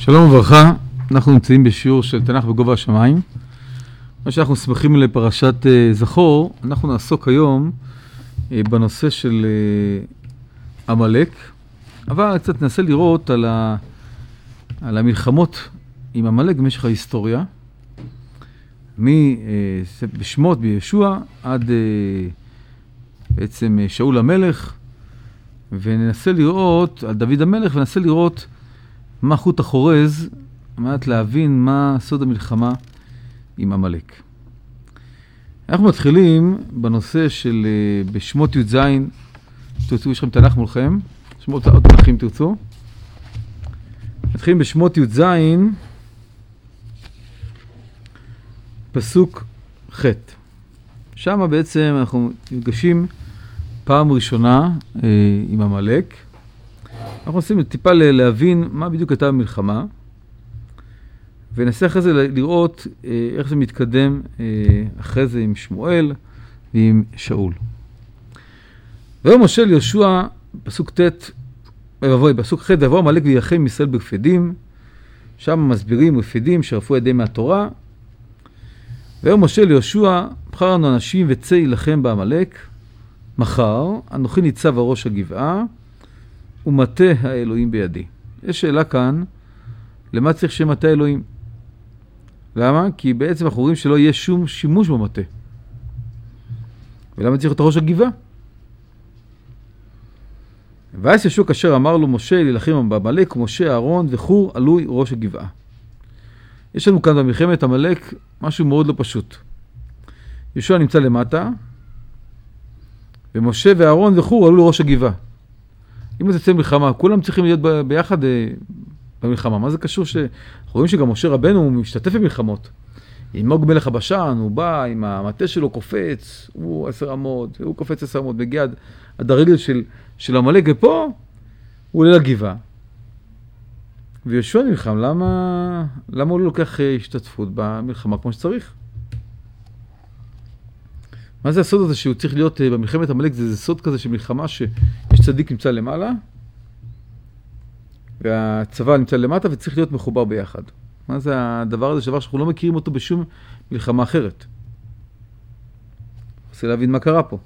שלום וברכה, אנחנו נמצאים בשיעור של תנ"ך בגובה השמיים. מה שאנחנו שמחים לפרשת זכור, אנחנו נעסוק היום בנושא של עמלק, אבל קצת ננסה לראות על המלחמות עם עמלק במשך ההיסטוריה, בשמות בישוע עד בעצם שאול המלך, וננסה לראות על דוד המלך, וננסה לראות מה חוט החורז, על מנת להבין מה סוד המלחמה עם עמלק. אנחנו מתחילים בנושא של בשמות י"ז, תרצו, יש לכם תנ"ך מולכם, שמות עוד תנ"כים תרצו. מתחילים בשמות י"ז, פסוק ח'. שם בעצם אנחנו נפגשים פעם ראשונה עם עמלק. אנחנו עושים טיפה להבין מה בדיוק הייתה המלחמה, וננסה אחרי זה לראות איך זה מתקדם אחרי זה עם שמואל ועם שאול. ויאמר משה ליהושע, פסוק פסוק ח', ויבוא עמלק ויילחם ישראל ברפידים. שם מסבירים רפידים שרפו ידיהם מהתורה. ויאמר משה ליהושע, בחר לנו אנשים וצא יילחם בעמלק. מחר אנוכי ניצב על ראש הגבעה ומטה האלוהים בידי. יש שאלה כאן, למה צריך שמטה האלוהים? למה? כי בעצם אנחנו רואים שלא יהיה שום שימוש במטה. ולמה צריך את ראש הגבעה? ואז ישוע כאשר אמר לו משה להילחם בעמלק, ומשה אהרון וחור עלוי ראש הגבעה. יש לנו כאן במלחמת עמלק משהו מאוד לא פשוט. ישוע נמצא למטה, ומשה ואהרון וחור עלו לראש הגבעה. אם זה יוצא מלחמה, כולם צריכים להיות ביחד במלחמה. מה זה קשור אנחנו רואים שגם משה רבנו משתתף במלחמות. עם מוג מלך הבשן, הוא בא עם המטה שלו קופץ, הוא 10 אמות, הוא קופץ 10 אמות, מגיע עד הרגל של עמלק, ופה הוא עולה לגבעה. וישוע נלחם, למה הוא לא לוקח השתתפות במלחמה כמו שצריך? מה זה הסוד הזה שהוא צריך להיות במלחמת עמלק? זה סוד כזה של מלחמה שיש צדיק נמצא למעלה, והצבא נמצא למטה וצריך להיות מחובר ביחד. מה זה הדבר הזה? דבר שאנחנו לא מכירים אותו בשום מלחמה אחרת. רוצה להבין מה קרה פה.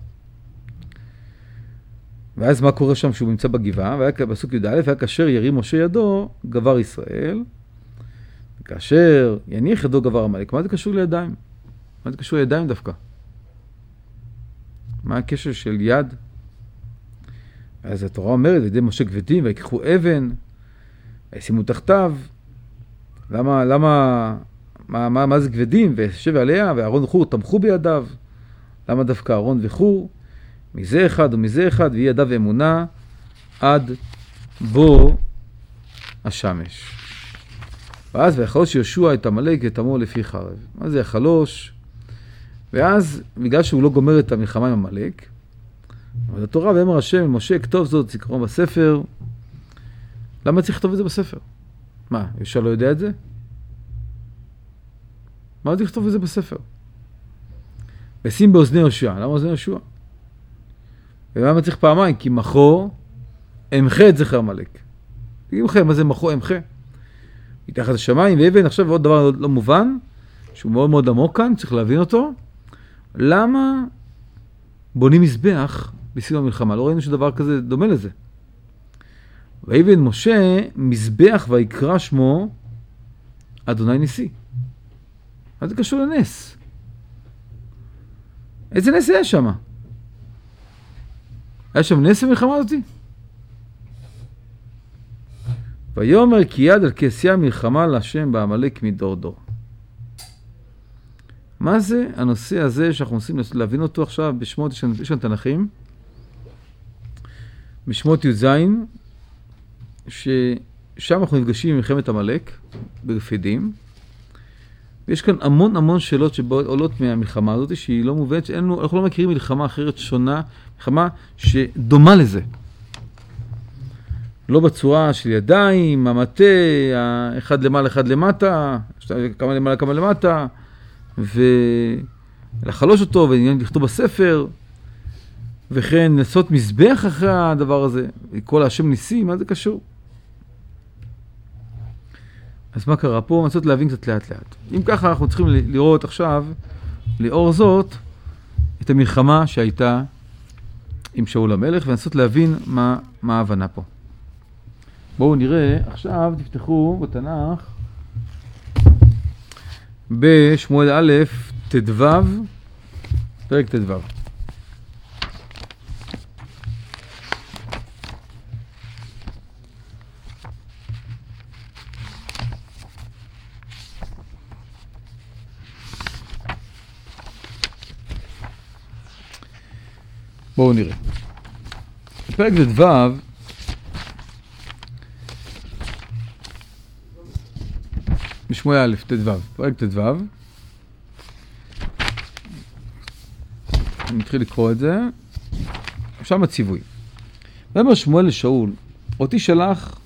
ואז מה קורה שם שהוא נמצא בגבעה? והיה בסוק י"א, והיה כאשר ירים משה ידו, גבר ישראל, וכאשר יניח ידו גבר עמלק. מה זה קשור לידיים? מה זה קשור לידיים דווקא? מה הקשר של יד? אז התורה אומרת, לידי משה כבדים, ויקחו אבן, וישימו תחתיו. מה זה כבדים? וישב עליה, ואהרון וחור תמכו בידיו. למה דווקא אהרון וחור? מזה אחד ומזה אחד, ויהי ידיו אמונה עד בוא השמש. ואז ויחלוש יהושע את עמלק את עמו לפי חרב. מה זה יחלוש? ואז, בגלל שהוא לא גומר את המלחמה עם עמלק, אבל התורה ואמר השם, משה כתוב זאת, זכרו בספר. למה צריך לכתוב את זה בספר? מה, יהושע לא יודע את זה? מה צריך לכתוב את זה בספר? ושים באוזני יהושע. למה אוזני יהושע? ולמה צריך פעמיים? כי מחו אמחה את זכר עמלק. אמחה, מה זה מחו אמחה? מתחת השמיים ואבן. עכשיו עוד דבר לא מובן, שהוא מאוד מאוד עמוק כאן, צריך להבין אותו. למה בונים מזבח בסיום המלחמה? לא ראינו שדבר כזה דומה לזה. ויבן משה מזבח ויקרא שמו אדוני ניסי. מה זה קשור לנס? איזה נס היה שם? היה שם נס במלחמה הזאת? ויאמר כי יד על כעשיה מלחמה להשם בעמלק מדור דור. מה זה הנושא הזה שאנחנו רוצים להבין אותו עכשיו בשמות, יש כאן תנ"כים, בשמות י"ז, ששם אנחנו נפגשים עם מלחמת עמלק ברפידים, ויש כאן המון שאלות שעולות מהמלחמה הזאת שהיא לא מובנת, אנחנו לא מכירים מלחמה אחרת שונה, מלחמה שדומה לזה. לא בצורה של ידיים, המטה, אחד למעלה אחד למטה, כמה למעלה כמה למטה, ולחלוש אותו ולכתוב בספר, וכן לעשות מזבח אחרי הדבר הזה, כל השם ניסי, מה זה קשור? אז מה קרה פה? לנסות להבין קצת לאט לאט. אם ככה אנחנו צריכים לראות עכשיו, לאור זאת, את המלחמה שהייתה עם שאול המלך, ולנסות להבין מה ההבנה פה. בואו נראה, עכשיו תפתחו בתנ"ך, בשמואל א' תדו, פרק תדו. בואו נראה. פרק תדו, בשמואל א' תדו, פרק תדו. אני מתחיל לקרוא את זה. שם הציווי. ואמר שמואל לשאול, אותי שלח,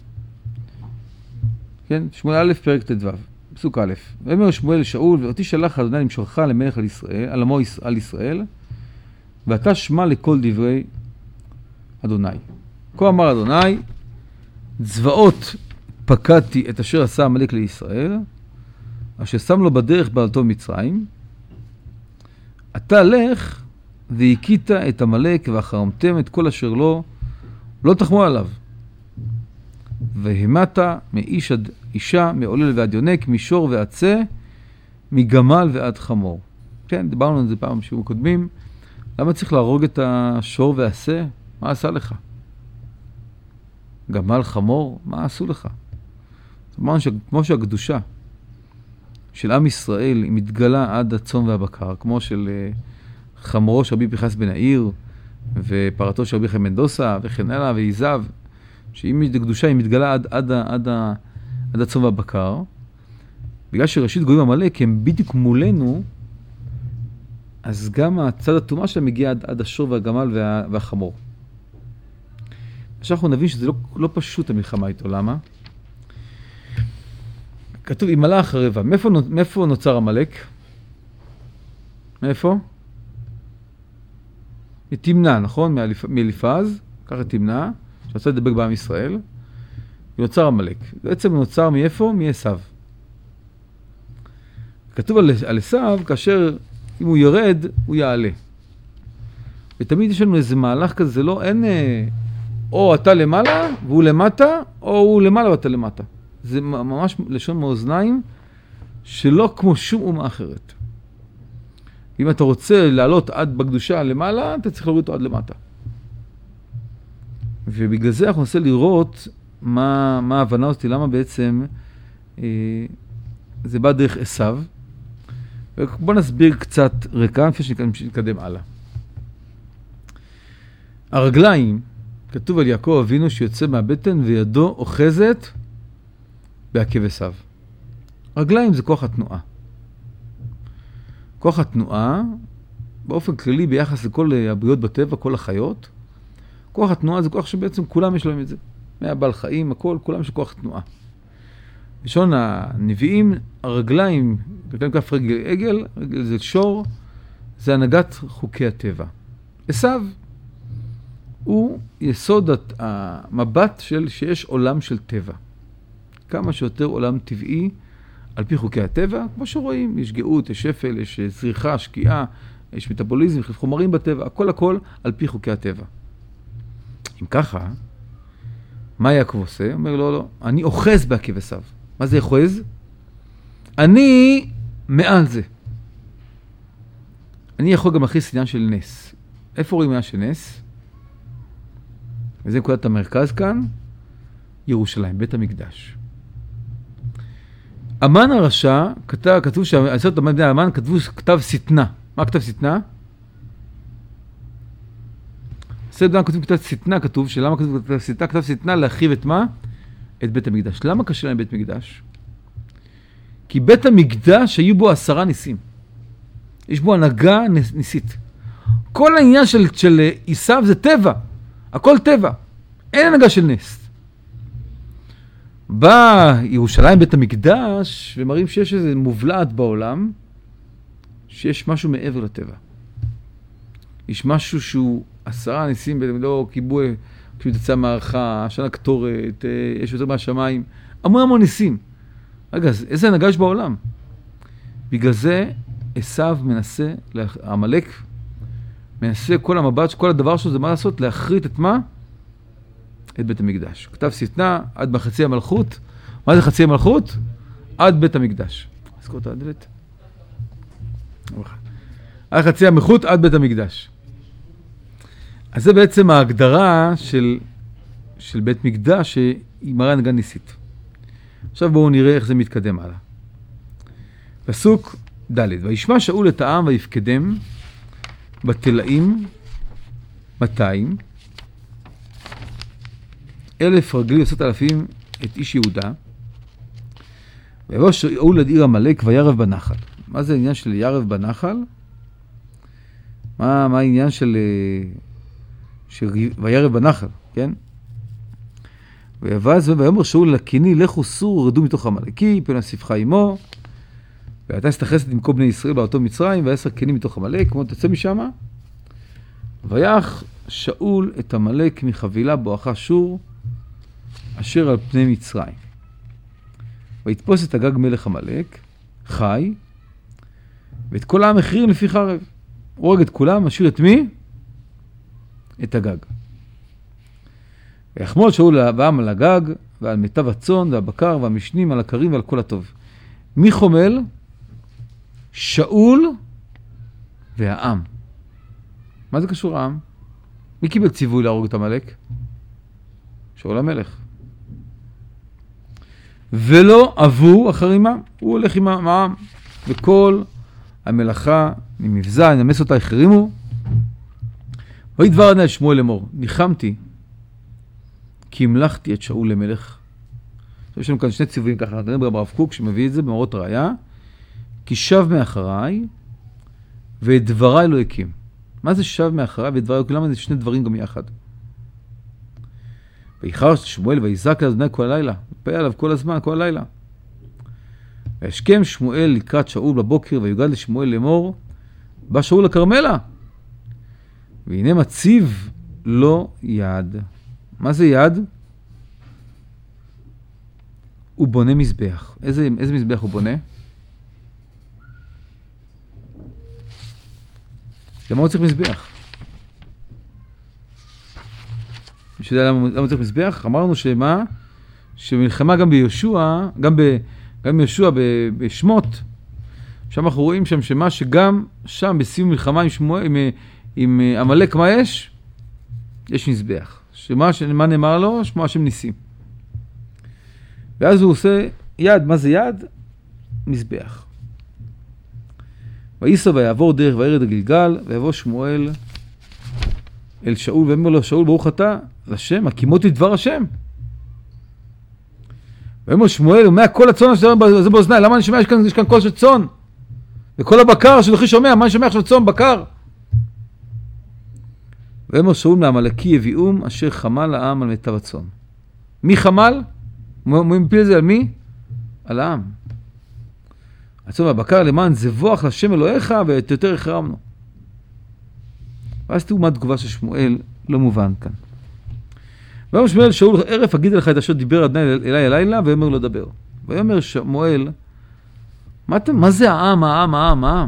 כן, שמואל א' פרק תדו, פסוק א'. ואמר שמואל לשאול, ואותי שלח אדוני למשוחך למלך על ישראל, על עמו על ישראל, ואתה שמע לכל דברי אדוני. כה אמר אדוני, צבאות פקדתי את אשר עשה עמלק לישראל, אשר שם לו בדרך בעלתו מצרים. אתה לך והכית את עמלק והחרמתם את כל אשר לא תחמו עליו. והמית מאיש עד אישה, מעולל ועד יונק, משור ועד צה, מגמל ועד חמור. כן, דיברנו על זה פעם שהוא קודמים. למה צריך להרוג את השור והשה? מה עשה לך? גמל חמור? מה עשו לך? זאת אומרת כמו שהקדושה של עם ישראל היא מתגלה עד הצאן והבקר, כמו של חמורו של רבי פנחס בן העיר, ופרתו של רבי חיים מנדוסה, וכן הלאה, ועיזב, שאם הקדושה היא מתגלה עד הצאן והבקר, בגלל שראשית גויים עמלק הם בדיוק מולנו, אז גם הצד הטומאה שלהם מגיע עד השור והגמל והחמור. עכשיו אנחנו נבין שזה לא פשוט המלחמה איתו. למה? כתוב, אם עלה החרבה. מאיפה נוצר עמלק? מאיפה? מתמנע, נכון? מאליפז, ככה תמנע, שרצה לדבק בעם ישראל, ונוצר עמלק. בעצם נוצר מאיפה? מעשיו. כתוב על עשיו, כאשר אם הוא ירד, הוא יעלה. ותמיד יש לנו איזה מהלך כזה, אין או אתה למעלה והוא למטה, או הוא למעלה ואתה למטה. זה ממש לשון מאוזניים, שלא כמו שום אומה אחרת. אם אתה רוצה לעלות עד בקדושה למעלה, אתה צריך להוריד אותו עד למטה. ובגלל זה אנחנו ננסה לראות מה ההבנה אותי, למה בעצם זה בא דרך עשיו. בואו נסביר קצת רקע, לפני שנתקדם הלאה. הרגליים, כתוב על יעקב אבינו שיוצא מהבטן וידו אוחזת בעקב עשיו. רגליים זה כוח התנועה. כוח התנועה, באופן כללי ביחס לכל הבריאות בטבע, כל החיות, כוח התנועה זה כוח שבעצם כולם יש להם את זה. מהבעל חיים, הכל, כולם יש כוח תנועה. בשון הנביאים, הרגליים, כף רגל עגל, רגל זה שור, זה הנהגת חוקי הטבע. עשיו הוא יסוד המבט שיש עולם של טבע. כמה שיותר עולם טבעי על פי חוקי הטבע, כמו שרואים, יש גאות, יש שפל, יש זריחה, שקיעה, יש מטאבוליזם, יש חומרים בטבע, הכל על פי חוקי הטבע. אם ככה, מה יעקב עושה? הוא אומר, לא, אני אוחז בעקב עשיו. מה זה אוחז? אני מעל זה. אני יכול גם להכניס עניין של נס. איפה רואים עניין של נס? וזה נקודת המרכז כאן, ירושלים, בית המקדש. המן הרשע, כתוב שהעשרת בני המן כתבו כתב שטנה. מה כתב שטנה? עשרת בני המן כתוב כתב שטנה, כתוב שלמה כתוב כתב שטנה? כתב שטנה להרחיב את מה? את בית המקדש. למה קשה להם בית מקדש? כי בית המקדש היו בו 10 ניסים. יש בו הנהגה ניסית. כל העניין של עשיו זה טבע. הכל טבע. אין הנהגה של נס. בא ירושלים בית המקדש ומראים שיש איזה מובלעת בעולם, שיש משהו מעבר לטבע. יש משהו שהוא 10 ניסים, לא קיבוי, כשהוא תצא מערכה, השנה קטורת, יש יותר מהשמיים, המון ניסים. רגע, איזה הנהגה יש בעולם? בגלל זה עשיו מנסה, עמלק מנסה כל המבט, כל הדבר שלו זה מה לעשות? להחריט את מה? את בית המקדש. כתב שטנה עד בחצי המלכות. מה זה חצי המלכות? עד בית המקדש. נזכור את הדלת. עד חצי המלכות עד בית המקדש. אז זה בעצם ההגדרה של בית מקדש שהיא מראה הנהגה ניסית. עכשיו בואו נראה איך זה מתקדם הלאה. פסוק ד' וישמע שאול את העם ויפקדם בתלאים 200 1,000 רגלי 10,000 את איש יהודה ויבוא שאול עד עיר עמלק וירב בנחל. מה זה העניין של ירב בנחל? מה העניין של וירב בנחל, כן? ויבז ויאמר שאול לקיני לכו סורו רדו מתוך עמלקי פן אסיפך עמו ואתה הסתכסת עם כל בני ישראל באותו מצרים ועשר קינים מתוך עמלק כמו תצא משם ויח שאול את עמלק מחבילה בואכה שור אשר על פני מצרים ויתפוס את הגג מלך עמלק חי ואת כל העם החריב לפי חרב. הוא הורג את כולם, משאיר את מי? את הגג. ויחמול שאול העם על הגג ועל מיטב הצאן והבקר והמשנים על הקרים ועל כל הטוב. מי חומל? שאול והעם. מה זה קשור העם? מי קיבל ציווי להרוג את עמלק? שאול המלך. ולא אבו אחרימה, הוא הולך עם העם, וכל המלאכה ממבזע, נמס אותה, החרימו. וידבר אדוני אל שמואל לאמור, ניחמתי, כי המלכתי את שאול למלך. יש לנו כאן שני ציוויים ככה, נראה ברב קוק שמביא את זה במאורות ראיה, כי שב מאחריי, ואת דבריי לא הקים. מה זה שב מאחריי ואת דבריי לא הקים? למה זה שני דברים גם יחד? ויחר שמואל ויזעק לאדוני כל הלילה, ופה עליו כל הזמן, כל הלילה. וישכם שמואל לקראת שאול בבוקר, ויוגד לשמואל לאמור, בא שאול לכרמלה. והנה מציב לו יד. מה זה יד? הוא בונה מזבח. איזה מזבח הוא בונה? למה הוא צריך מזבח? מי שיודע למה הוא צריך מזבח? אמרנו שמלחמה גם ביהושע, גם ביהושע בשמות, שם אנחנו רואים שם שמה שגם שם בסיום מלחמה עם עמלק מה יש? יש מזבח. מה נאמר לו? שמו השם ניסים. ואז הוא עושה יד. מה זה יד? מזבח. וייסע ויעבור דרך וירד הגלגל, ויבוא שמואל אל שאול, ואומר לו, שאול ברוך אתה לשם, הקימותי דבר השם. ואומר שמואל, ומה כל הצאן הזה באוזני, למה אני שומע? יש כאן קול של צאן. וכל הבקר שלוחי שומע, מה אני שומע עכשיו צאן בקר? ואומר שאול לעמלקי יביאום, אשר חמל העם על מיטב הצאן. מי חמל? הוא מפיל את זה על מי? על העם. הצאן והבקר למען זבוח לשם אלוהיך ואת יותר החרמנו. ואז תראו מה התגובה של שמואל לא מובן כאן. ואומר שמואל שאול ערף אגיד לך את אשר דיבר אדוני אליי הלילה ואומר לו דבר. ואומר שמואל מה זה העם?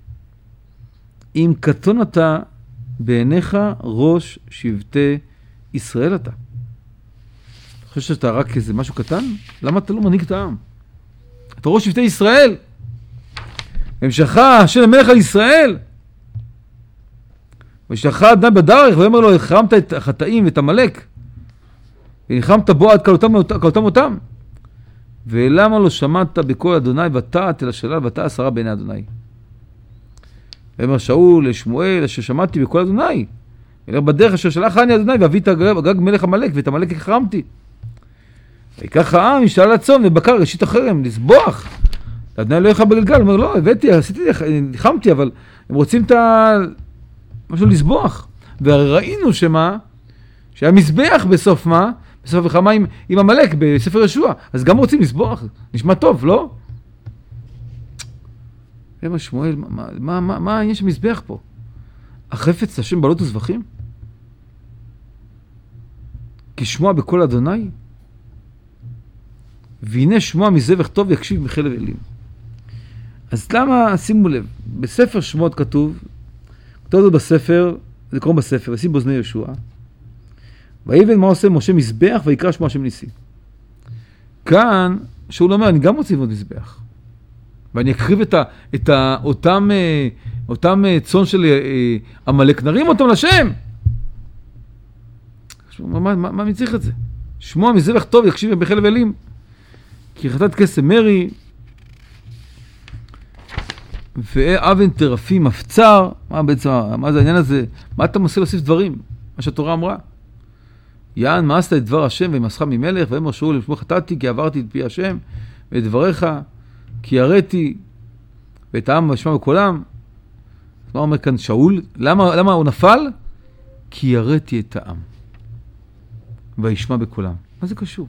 אם קטון אתה בעיניך ראש שבטי ישראל אתה. אתה חושב שאתה רק איזה משהו קטן? למה אתה לא מנהיג את העם? אתה ראש שבטי ישראל. והמשך השם המלך על ישראל. וישלח אדם בדרך ואומר לו, החרמת את החטאים ואת עמלק. ונחמת בו עד כלותם אותם. ולמה לא שמעת בקול אדוני ותעת אל השלל ותעש הרע בעיני אדוני. ואומר שאול לשמואל אשר שמעתי בקול אדוני. אלך בדרך אשר שלח אני אדוני ואביא את הגג מלך עמלק ואת עמלק החרמתי. ויקח העם ישאל הצאן ובקר ראשית החרם לסבוח. אדוני לא יחד בגלגל. אומר לא, הבאתי, נחמתי, אבל הם רוצים את משהו לסבוח. וראינו שהיה מזבח בסוף מה? בסוף מלחמה עם עמלק בספר ישוע. אז גם רוצים לסבוח. נשמע טוב, לא? מה שמואל, מה העניין של מזבח פה? החפץ השם בעלות וזבחים? כי שמוע בקול אדוני? והנה שמוע מזבח טוב יקשיב מחלב אלים. אז למה, שימו לב, בספר שמות כתוב זה בספר, זה קוראים בספר, ושים באוזני יהושע, ויבן מה עושה משה מזבח ויקרא שמו השם ניסי. כאן, שאול אומר, אני גם רוצה לבנות מזבח. ואני אקריב את אותם צאן של עמלק, נרים אותם לשם. מה מי צריך את זה? שמוע מזבח טוב יקשיב בחלב אלים. כי חטאת קסם מרי, ואבן טרפים מפצר. מה זה העניין הזה? מה אתה מנסה להוסיף דברים? מה שהתורה אמרה. יען מאסת את דבר השם ומסך ממלך, ואמר שאול לשמו חטאתי כי עברתי את פי השם ואת דבריך כי יראתי ואת העם ושמע בקולם. מה אומר כאן שאול? למה הוא נפל? כי יראתי את העם וישמע בקולם. מה זה קשור?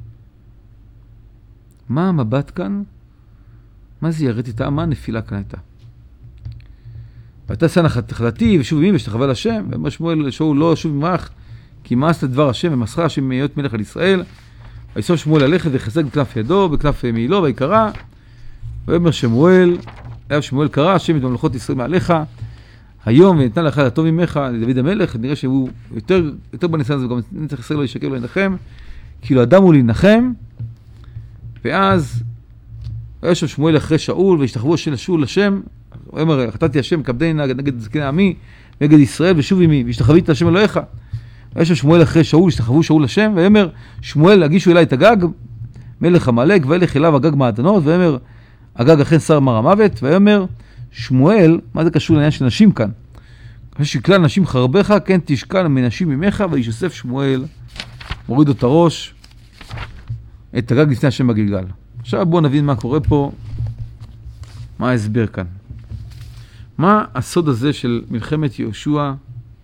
מה המבט כאן? מה זה יראתי את העם? מה הנפילה כאן הייתה? ואתה סנה חטאתי ושוב ימים ושתחווה לשם, ואמר שמואל לשאול לא שוב ממך כי מאסת לדבר השם ומסך השם מהיות מלך על ישראל. ויסוף שמואל ללכת וחזק בכנף ידו, בכנף מעילו ויקרא. ואומר שמואל, היה שמואל קרא, השם את ממלכות ישראל מעליך. היום ונתן לך לטוב ממך, לדוד המלך, נראה שהוא יותר בניסיון הזה, וגם נצטרך ישראל לא ישקר לו לנחם, כאילו אדם הוא להנחם. ואז היה שם שמואל אחרי שאול, והשתחוו של שאול לשם. הוא אומר, חטאתי השם, כבדני נגד זקני עמי, נגד ישראל, ושוב עמי, והשתחווית השם אלוהיך. ויש שם שמואל אחרי שאול, השתחוו שאול לשם, ואומר, שמואל, הגישו אליי את הגג, מלך עמלק, וילך אליו הגג מעדנות, ואומר, הגג אכן שר מר המוות, ואומר, שמואל, מה זה קשור לעניין של נשים כאן? שכלל נשים חרבך, כן תשקל מנשים ממך, וישוסף שמואל, מוריד את הראש, את הגג לפני השם בגלגל. עכשיו בואו נבין מה קורה פה, מה ההסבר כאן. מה הסוד הזה של מלחמת יהושע,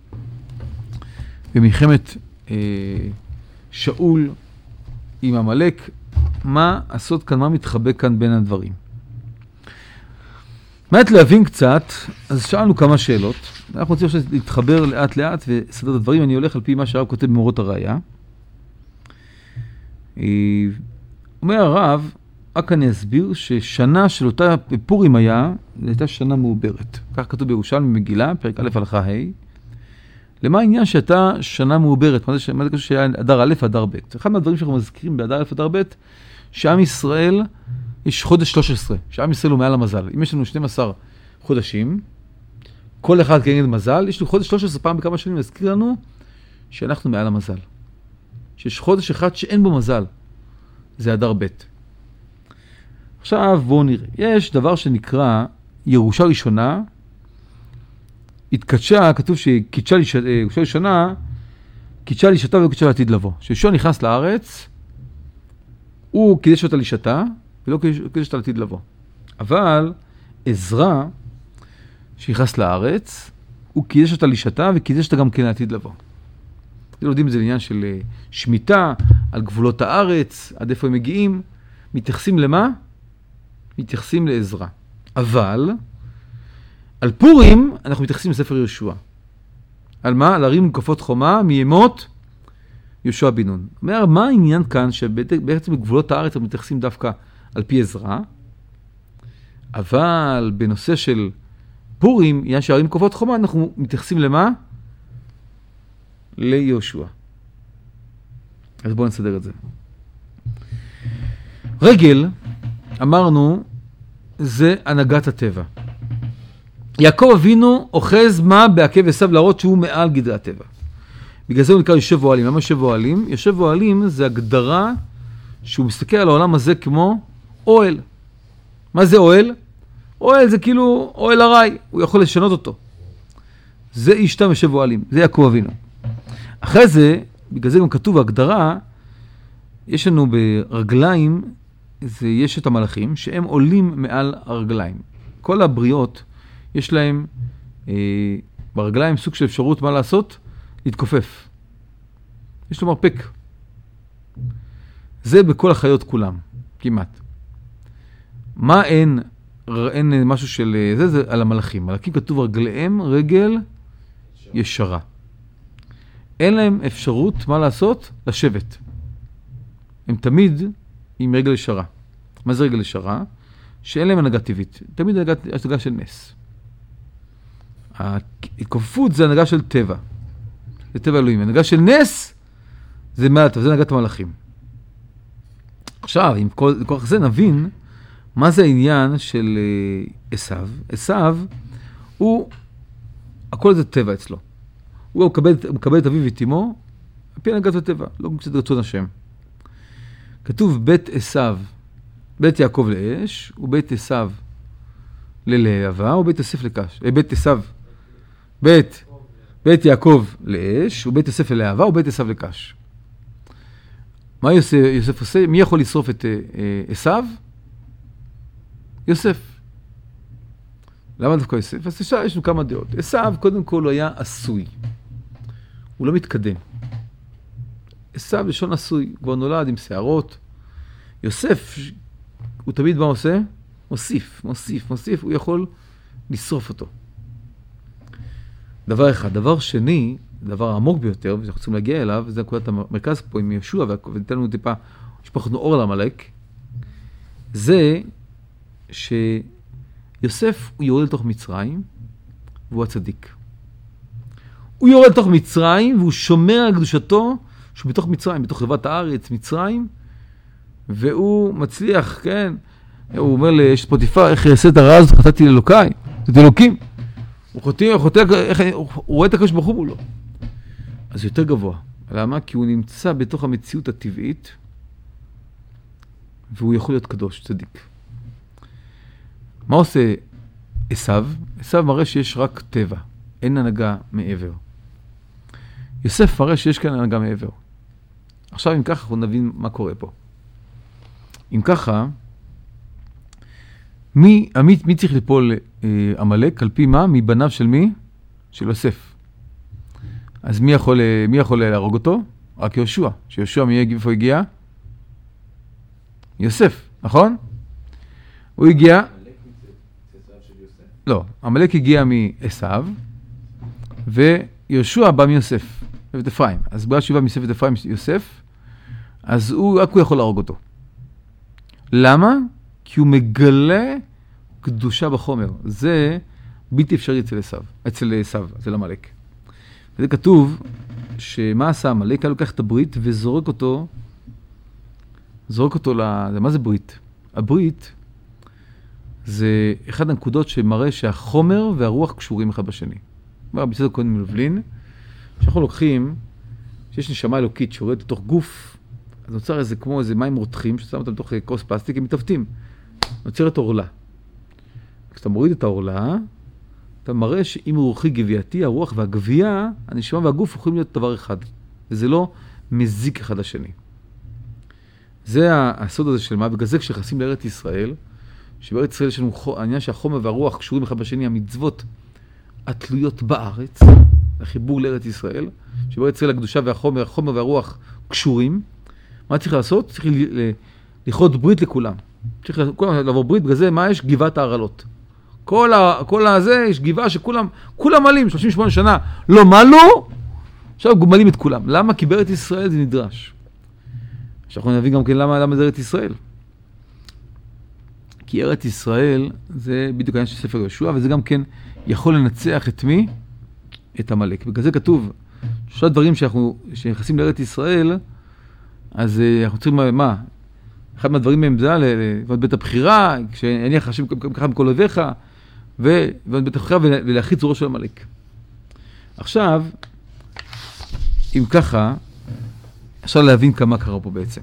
במלחמת שאול עם עמלק, מה הסוד כאן, מה מתחבא כאן בין הדברים? מעט להבין קצת, אז שאלנו כמה שאלות. אנחנו רוצים עכשיו להתחבר לאט לאט וסדר את הדברים. אני הולך על פי מה שהרב כותב במורות הראייה. אומר הרב, רק אני אסביר ששנה של אותה פורים הייתה שנה מעוברת. כך כתוב בירושלמי במגילה, פרק א' הלכה ה'. למה העניין שהייתה שנה מעוברת? מה זה קשור שהיה אדר א' אדר ב'? אחד מהדברים שאנחנו מזכירים באדר א' אדר ב', שעם ישראל יש חודש 13, שעם ישראל הוא מעל המזל. אם יש לנו 12 חודשים, כל אחד כנגד מזל, יש לנו חודש 13 פעם בכמה שנים להזכיר לנו שאנחנו מעל המזל. שיש חודש אחד שאין בו מזל, זה אדר ב'. עכשיו בואו נראה, יש דבר שנקרא ירושה ראשונה, התקדשה, כתוב שקידשה ירושה ראשונה, קידשה לישתה ולא קידשה לעתיד לבוא. שיהושע נכנס לארץ, הוא קידש אותה לישתה, ולא קידש אותה לעתיד לבוא. אבל עזרא, שנכנס לארץ, הוא קידש אותה לישתה וקידש אותה גם כן לעתיד לבוא. לא יודעים את זה לעניין של שמיטה, על גבולות הארץ, עד איפה הם מגיעים. מתייחסים למה? מתייחסים לעזרא. אבל על פורים אנחנו מתייחסים לספר יהושע. על מה? להרים מוקפות חומה מימות יהושע בן נון. אומר, מה העניין כאן שבעצם בגבולות הארץ אנחנו מתייחסים דווקא על פי עזרא, אבל בנושא של פורים, עניין של להרים מוקפות חומה, אנחנו מתייחסים למה? ליהושע. אז בואו נסדר את זה. רגל, אמרנו, זה הנהגת הטבע. יעקב אבינו אוחז מה בעקב עשיו להראות שהוא מעל גדרי הטבע. בגלל זה הוא נקרא יושב אוהלים. למה יושב אוהלים? יושב אוהלים זה הגדרה שהוא מסתכל על העולם הזה כמו אוהל. מה זה אוהל? אוהל זה כאילו אוהל הרי, הוא יכול לשנות אותו. זה איש תם יושב אוהלים, זה יעקב אבינו. אחרי זה, בגלל זה גם כתוב ההגדרה, יש לנו ברגליים, יש את המלאכים שהם עולים מעל הרגליים. כל הבריאות יש להם ברגליים סוג של אפשרות מה לעשות? להתכופף. יש לו מרפק. זה בכל החיות כולם, כמעט. מה אין משהו של זה על המלאכים. מלאכים כתוב רגליהם רגל ישרה. אין להם אפשרות מה לעשות? לשבת. הם תמיד עם רגל ישרה. מה זה רגל ישרה? שאין להם הנהגה טבעית. תמיד הנהגה של נס. ההתכופפות זה הנהגה של טבע. זה טבע אלוהים. הנהגה של נס זה מעט, זה הנהגת המלאכים. עכשיו, עם כל זה נבין מה זה העניין של עשיו. עשיו הוא, הכל זה טבע אצלו. הוא מקבל את אביו ואת אמו, על פי הנהגת הטבע, לא קצת רצון השם. כתוב בית עשיו, בית יעקב לאש, ובית עשיו ללהבה, ובית יוסף לקש. בית עשיו, בית יעקב לאש, ובית יוסף ללהבה, ובית עשיו לקש. מה יוסף עושה? מי יכול לשרוף את עשיו? יוסף. למה דווקא יוסף? אז יש לנו כמה דעות. עשיו קודם כל הוא היה עשוי. הוא לא מתקדם. עשיו לשון עשוי, כבר נולד עם שערות. יוסף, הוא תמיד מה עושה? מוסיף, הוא יכול לשרוף אותו. דבר אחד. דבר שני, דבר עמוק ביותר, ואנחנו צריכים להגיע אליו, זה נקודת המרכז פה עם ישוע, וניתן לנו טיפה, שפחות אור לעמלק, זה שיוסף הוא יורד לתוך מצרים, והוא הצדיק. הוא יורד לתוך מצרים, והוא שומר על קדושתו, שהוא בתוך מצרים, בתוך רבת הארץ, מצרים, והוא מצליח, כן, הוא אומר לפוטיפר, איך יעשה את הרע הזאת, חטאתי לאלוקיי, את אלוקים. הוא רואה את הקדוש ברוך הוא מולו. אז יותר גבוה. למה? כי הוא נמצא בתוך המציאות הטבעית, והוא יכול להיות קדוש, צדיק. מה עושה עשיו? עשיו מראה שיש רק טבע, אין הנהגה מעבר. יוסף מראה שיש כאן הנהגה מעבר. עכשיו אם ככה אנחנו נבין מה קורה פה. אם ככה, מי צריך ליפול עמלק? על פי מה? מבניו של מי? של יוסף. אז מי יכול להרוג אותו? רק יהושע. שיהושע מאיפה הגיע? יוסף, נכון? הוא הגיע... לא, עמלק הגיע מעשיו, ויהושע בא מיוסף, שבט אפרים. אז בא שיבה משבט אפרים יוסף, אז רק הוא יכול להרוג אותו. למה? כי הוא מגלה קדושה בחומר. זה בלתי אפשרי אצל עשיו, אצל עמלק. וזה כתוב שמה עשה עמלק? הוא לוקח את הברית וזורק אותו מה זה ברית? הברית זה אחד הנקודות שמראה שהחומר והרוח קשורים אחד בשני. אומר רבי צדוק כהן מלובלין, שאנחנו לוקחים, שיש נשמה אלוקית שיורדת לתוך גוף, אז נוצר כמו איזה מים רותחים, ששם אותם לתוך כוס פלסטיק, הם מתעוותים. נוצרת עורלה. כשאתה מוריד את העורלה, אתה מראה שאם רוחי גווייתי, הרוח והגוויה, הנשמה והגוף יכולים להיות דבר אחד. וזה לא מזיק אחד לשני. זה הסוד הזה של מה, בגלל זה כשנכנסים לארץ ישראל, שבארץ ישראל יש לנו העניין שהחומר והרוח קשורים אחד בשני, המצוות התלויות בארץ, החיבור לארץ ישראל, שבארץ ישראל הקדושה החומר והרוח קשורים. מה צריך לעשות? צריך לכרות ברית לכולם. צריך לעבור ברית, בגלל זה מה יש? גבעת ההרעלות. כל הזה יש גבעה שכולם מלאים, 38 שנה לא מלו, עכשיו מלאים את כולם. למה? כי בארץ ישראל זה נדרש. עכשיו אנחנו נבין גם כן למה זה ארץ ישראל. כי ארץ ישראל זה בדיוק העניין של ספר יהושע, וזה גם כן יכול לנצח את מי? את עמלק. בגלל זה כתוב, שלושה דברים שנכנסים לארץ ישראל, אז אנחנו צריכים מה? אחד מהדברים מהם זה לבנות בית הבחירה, כשאניח השם ככה מכל אויביך, ובנות בית הבחירה ולהחיץ ראש של עמלק. עכשיו, אם ככה, אפשר להבין כמה קרה פה בעצם.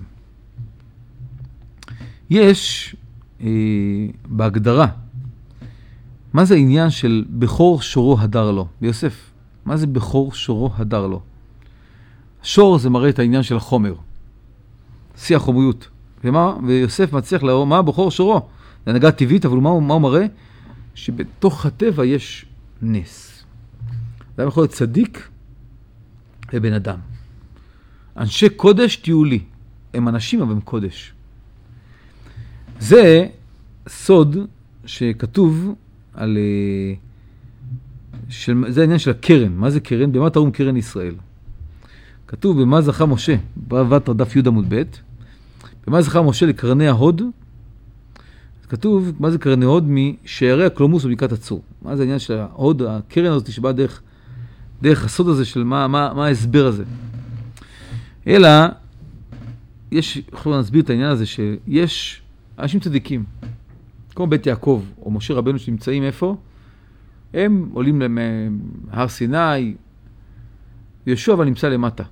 יש בהגדרה, מה זה העניין של בכור שורו הדר לו? ביוסף, מה זה בכור שורו הדר לו? שור זה מראה את העניין של החומר, שיא החומריות. ויוסף מצליח להראות מה בכור שורו. זה הנהגה טבעית, אבל מה הוא מראה? שבתוך הטבע יש נס. זה יכול להיות צדיק ובן אדם. אנשי קודש תהיו לי. הם אנשים אבל הם קודש. זה סוד שכתוב על... זה העניין של הקרן. מה זה קרן? במה תרום קרן ישראל? כתוב במה זכה משה, בבת דף י' עמוד ב', ומה זכר משה לקרני ההוד? כתוב, מה זה קרני הוד? משערי הקלומוס ובקעת הצור. מה זה העניין של ההוד, הקרן הזאת שבאה דרך הסוד הזה של מה ההסבר הזה. אלא, יכולנו להסביר את העניין הזה שיש אנשים צדיקים, כמו בית יעקב או משה רבנו שנמצאים איפה? הם עולים להר סיני, יהושע אבל נמצא למטה.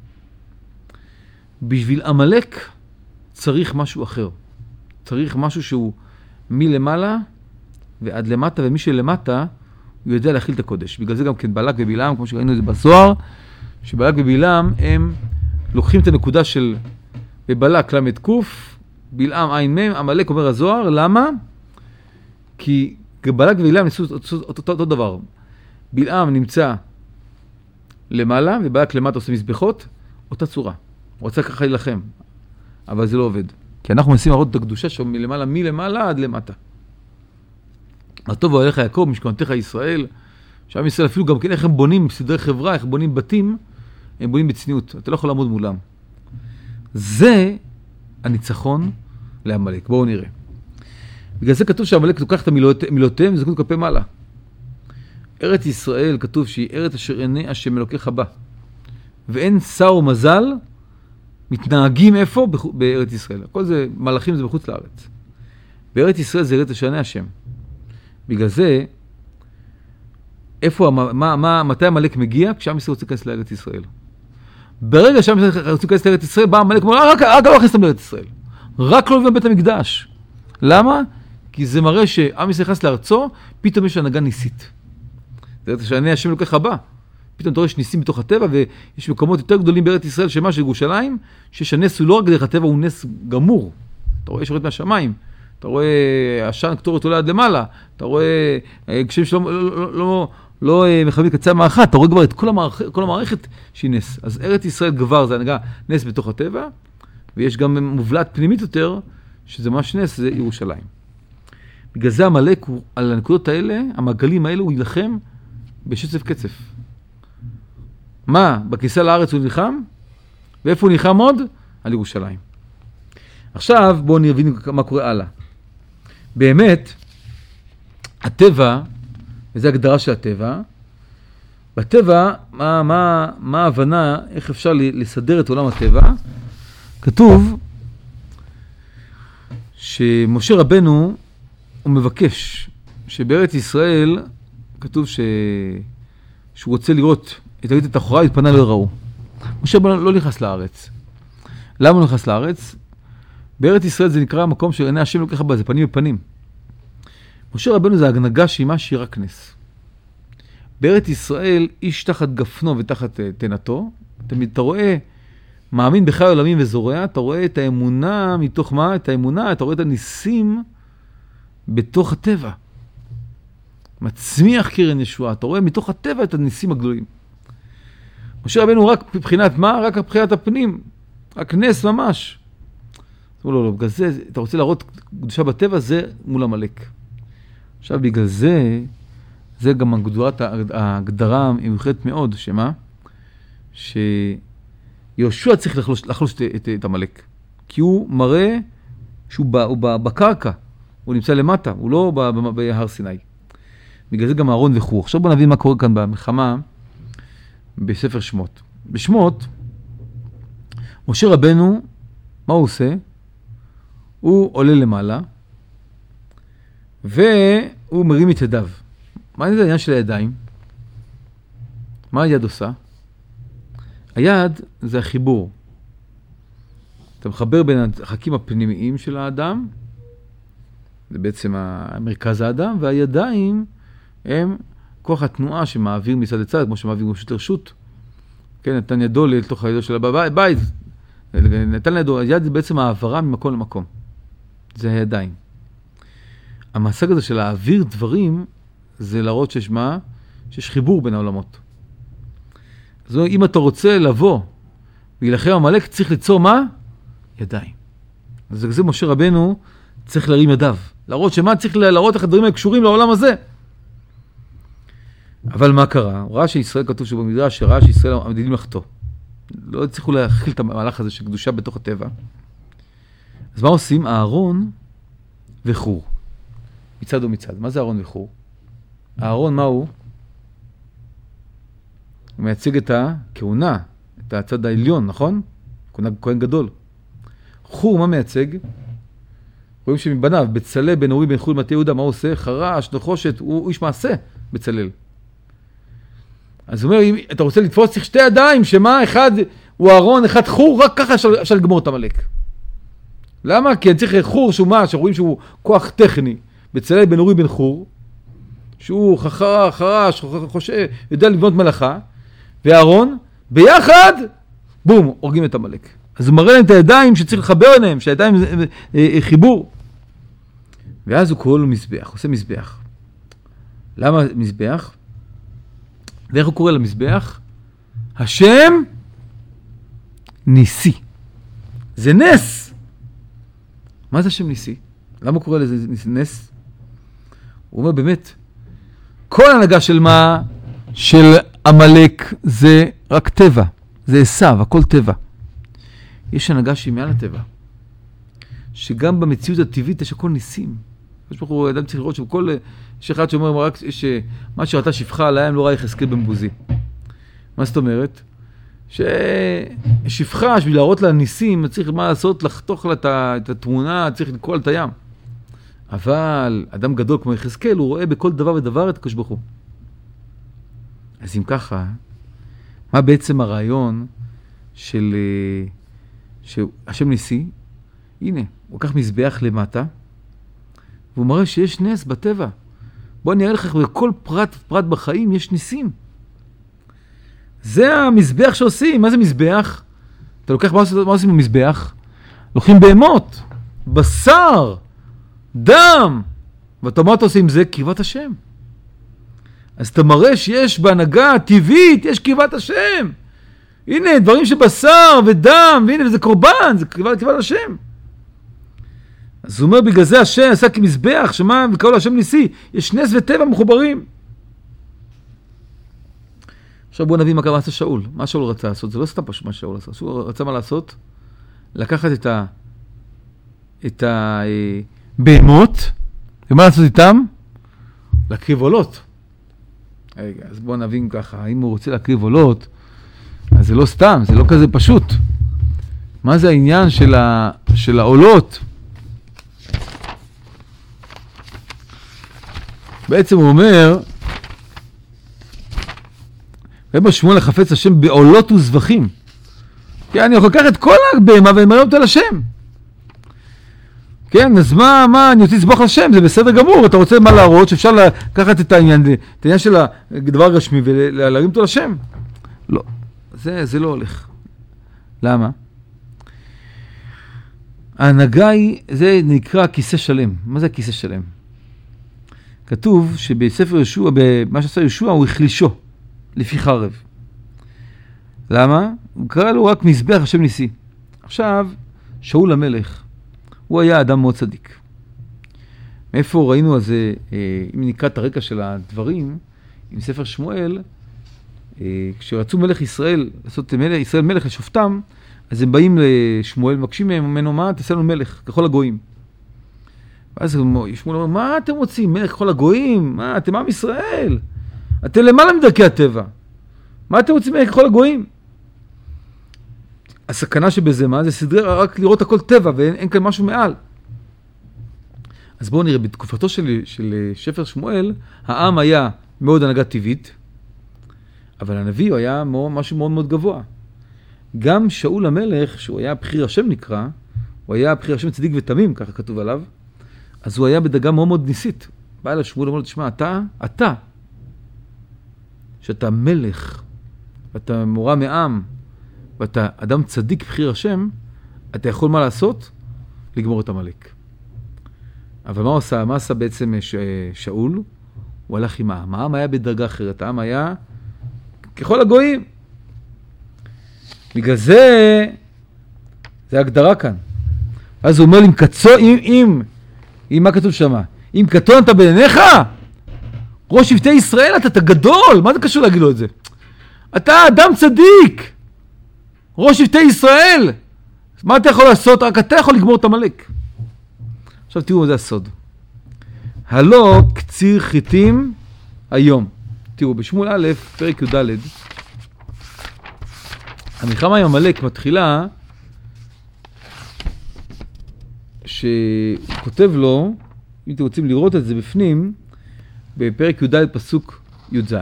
בשביל עמלק צריך משהו אחר. צריך משהו שהוא מלמעלה ועד למטה, ומי שלמטה הוא יודע להכיל את הקודש. בגלל זה גם כן בלק ובלעם, כמו שראינו את זה בזוהר, שבלק ובלעם הם לוקחים את הנקודה של בבלק למד קוף, בלעם עין מם, עמלק אומר הזוהר, למה? כי בלק ובלעם ניסו אותו דבר. בלעם נמצא למעלה, ובלק למטה עושה מזבחות, אותה צורה. הוא רוצה ככה להילחם, אבל זה לא עובד. כי אנחנו מנסים להראות את הקדושה מלמעלה עד למטה. אז טוב הולך יעקב, משכנתך ישראל, שעם ישראל אפילו גם כן איך הם בונים סדרי חברה, איך בונים בתים, הם בונים בצניעות. אתה לא יכול לעמוד מולם. זה הניצחון לעמלק. בואו נראה. בגלל זה כתוב שעמלק לוקח את מילותיהם וזקנו כלפי מעלה. ארץ ישראל כתוב שהיא ארץ אשר עיני השם אלוקיך בה. ואין שר ומזל מתנהגים איפה? בארץ ישראל. כל זה, מלאכים זה בחוץ לארץ. בארץ ישראל זה ארץ אשר עיני השם. בגלל זה, איפה, מתי עמלק מגיע? כשעם ישראל רוצה להיכנס לארץ ישראל. ברגע שעם ישראל רוצה להיכנס לארץ ישראל, בא עמלק ואומר, רק לא נכנס לארץ ישראל. רק לא לבנות בית המקדש. למה? כי זה מראה שעם ישראל נכנס לארצו, פתאום יש הנהגה ניסית. זה ארץ אשר עיני השם אלוקיך בה. פתאום אתה רואה שניסים בתוך הטבע, ויש מקומות יותר גדולים בארץ ישראל, שמה של ירושלים, שהנס הוא לא רק דרך הטבע, הוא נס גמור. אתה רואה שיורד מהשמיים, אתה רואה עשן קטורת עולה עד למעלה, אתה רואה גשם לא מכבים קצה מאחת, אתה רואה כבר את כל המערכת שהיא נס. אז ארץ ישראל גבר, זה הנהגה נס בתוך הטבע, ויש גם מובלעת פנימית יותר, שזה ממש נס, זה ירושלים. בגלל זה עמלק, על הנקודות האלה, המעגלים האלה, הוא ילחם בשצף קצף. מה? בכניסה לארץ הוא נלחם? ואיפה הוא נלחם עוד? על ירושלים. עכשיו בואו נבין מה קורה הלאה. באמת, הטבע, וזו הגדרה של הטבע, בטבע, מה ההבנה, איך אפשר לסדר את עולם הטבע? כתוב שמשה רבנו הוא מבקש שבארץ ישראל, כתוב שהוא רוצה לראות את החורה, התפנה לא יראו. משה רבנו לא נכנס לארץ. למה הוא נכנס לארץ? בארץ ישראל זה נקרא מקום שעיני השם לוקח בה, זה פנים בפנים. משה רבנו זה הגנגה שהיא שהיא רק נס. בארץ ישראל איש תחת גפנו ותחת תנתו, אתה רואה, מאמין בחי עולמים וזורע, אתה רואה את האמונה מתוך מה? את האמונה, אתה רואה את הניסים בתוך הטבע. מצמיח קרן ישועה, אתה רואה מתוך הטבע את הניסים הגדולים. משה רבנו רק מבחינת מה? רק מבחינת הפנים, רק נס ממש. לא, בגלל זה, אתה רוצה להראות קדושה בטבע, זה מול עמלק. עכשיו, בגלל זה, זה גם ההגדרה המיוחדת מאוד, שמה? שיהושע צריך לחלוש את עמלק. כי הוא מראה שהוא בקרקע, הוא נמצא למטה, הוא לא בהר סיני. בגלל זה גם אהרון וחור. עכשיו בוא נבין מה קורה כאן במלחמה בספר שמות. בשמות, משה רבנו, מה הוא עושה? הוא עולה למעלה, והוא מרים את ידיו. מה זה העניין של הידיים? מה היד עושה? היד זה החיבור. אתה מחבר בין החלקים הפנימיים של האדם, זה בעצם מרכז האדם, והידיים הם כוח התנועה שמעביר מצד לצד, כמו שמעביר רשות לרשות. כן, נתן ידו לתוך הידו של הבית. נתן לידו, היד זה בעצם העברה ממקום למקום. זה הידיים. המעשה הזה של להעביר דברים, זה להראות שיש מה? שיש חיבור בין העולמות. אז אם אתה רוצה לבוא ולהילחם עמלק, צריך ליצור מה? ידיים. אז זה משה רבנו צריך להרים ידיו. להראות שמה? צריך להראות איך הדברים האלה קשורים לעולם הזה. אבל מה קרה? הוא ראה שישראל, כתוב שבמדרש, שראה שישראל המדידים לחטוא. לא הצליחו להכיל את המהלך הזה של קדושה בתוך הטבע. אז מה עושים? אהרון וחור. מצד ומצד. מה זה אהרון וחור? אהרון מה הוא? הוא מייצג את הכהונה, את הצד העליון, נכון? כהן גדול. חור מה מייצג? רואים שמבניו, בצלאל, בן אורי, בן חורי, מטה יהודה, מה הוא עושה? חרש, נחושת, הוא איש מעשה, בצלאל. אז הוא אומר, אם אתה רוצה לתפוס, צריך שתי ידיים, שמה? אחד הוא אהרון, אחד חור, רק ככה אפשר לגמור את עמלק. למה? כי אני צריך חור שהוא מה? שרואים שהוא כוח טכני. בצלאל, בן אורי, בן חור, שהוא חרש, יודע לבנות מלאכה, ואהרון, ביחד, בום, הורגים את עמלק. אז הוא מראה להם את הידיים שצריך לחבר אליהם, שהידיים זה חיבור. ואז הוא קורא לו מזבח, עושה מזבח. למה מזבח? ואיך הוא קורא למזבח? השם ניסי. זה נס. מה זה השם ניסי? למה הוא קורא לזה נס? הוא אומר באמת, כל הנהגה של מה? של עמלק זה רק טבע. זה עשיו, הכל טבע. יש הנהגה שהיא מעל הטבע. שגם במציאות הטבעית יש הכל ניסים. יש פה אדם צריך לראות שבכל... יש אחד שאומר, רק מה שראתה שפחה על הים לא ראה יחזקאל במבוזי. מה זאת אומרת? ששפחה, בשביל להראות לה ניסים, צריך מה לעשות? לחתוך לה את התמונה, צריך לקרוא את הים. אבל אדם גדול כמו יחזקאל, הוא רואה בכל דבר ודבר את הקדוש ברוך הוא. אז אם ככה, מה בעצם הרעיון של השם ניסי? הנה, הוא לקח מזבח למטה, והוא מראה שיש נס בטבע. בוא אני אראה לך, בכל פרט בחיים יש ניסים. זה המזבח שעושים. מה זה מזבח? אתה לוקח, מה עושים במזבח? לוקחים בהמות, בשר, דם, ואתה מה אתה עושה עם זה? קרבת השם. אז אתה מראה שיש בהנהגה הטבעית, יש קרבת השם. הנה, דברים שבשר ודם, והנה, וזה קורבן, זה קרבת השם. אז הוא אומר, בגלל זה השם עשה כמזבח, שמה, וקראו לו השם ניסי. יש נס וטבע מחוברים. עכשיו בואו נבין מה עשה שאול. מה שאול רצה לעשות? זה לא סתם פשוט מה שאול רצה. הוא רצה מה לעשות? לקחת את הבהמות, ומה לעשות איתם? להקריב עולות. רגע, אז בואו נבין ככה. אם הוא רוצה להקריב עולות, אז זה לא סתם, זה לא כזה פשוט. מה זה העניין של העולות? בעצם הוא אומר, רבי שמואל חפץ השם בעולות וזבחים. כן, אני יכול לקחת את כל הבהמה ומראה אותה לשם. כן, אז מה, אני רוצה לסבוח לשם, זה בסדר גמור, אתה רוצה מה להראות, שאפשר לקחת את העניין של הדבר הרשמי ולהרים אותו לשם. לא, זה לא הולך. למה? ההנהגה היא, זה נקרא כיסא שלם. מה זה כיסא שלם? כתוב שבספר ישוע, במה שעשה ישוע, הוא החלישו, לפי חרב. למה? הוא קרא לו רק מזבח השם ניסי. עכשיו, שאול המלך, הוא היה אדם מאוד צדיק. מאיפה ראינו על זה, אם נקרא את הרקע של הדברים, עם ספר שמואל, כשרצו מלך ישראל, לעשות ישראל מלך לשופטם, אז הם באים לשמואל, מבקשים ממנו, מה? תעשה לנו מלך, ככל הגויים. ואז שמואל אומר, מה אתם רוצים? מלך ככל הגויים? מה? אתם עם ישראל? אתם למעלה מדרכי הטבע. מה אתם רוצים מלך ככל הגויים? הסכנה שבזה, מה? זה סדרי רק לראות הכל טבע, ואין כאן משהו מעל. אז בואו נראה, בתקופתו של שפר שמואל, העם היה מאוד הנהגה טבעית, אבל הנביא הוא היה משהו מאוד מאוד גבוה. גם שאול המלך, שהוא היה בחיר השם נקרא, הוא היה בחיר השם צדיק ותמים, ככה כתוב עליו, אז הוא היה בדרגה מאוד מאוד ניסית. בא אליו שמואל, אמר לו, תשמע, אתה, שאתה מלך, ואתה מורה מעם, ואתה אדם צדיק בחיר השם, אתה יכול מה לעשות? לגמור את עמלק. אבל מה עשה בעצם שאול? הוא הלך עם העם. העם היה בדרגה אחרת. העם היה ככל הגויים. בגלל זה הגדרה כאן. אז הוא אומר לי, מה כתוב שמה? אם קטון אתה בעיניך, ראש שבטי ישראל, אתה גדול. מה זה קשור להגיד לו את זה? אתה אדם צדיק. ראש שבטי ישראל. מה אתה יכול לעשות? רק אתה יכול לגמור את עמלק. עכשיו תראו מה זה הסוד. הלא קציר חיטים היום. תראו, בשמואל א', פרק י"ד, המלחמה עם עמלק מתחילה שהוא כותב לו, אם אתם רוצים לראות את זה בפנים, בפרק י"ד פסוק י"ז,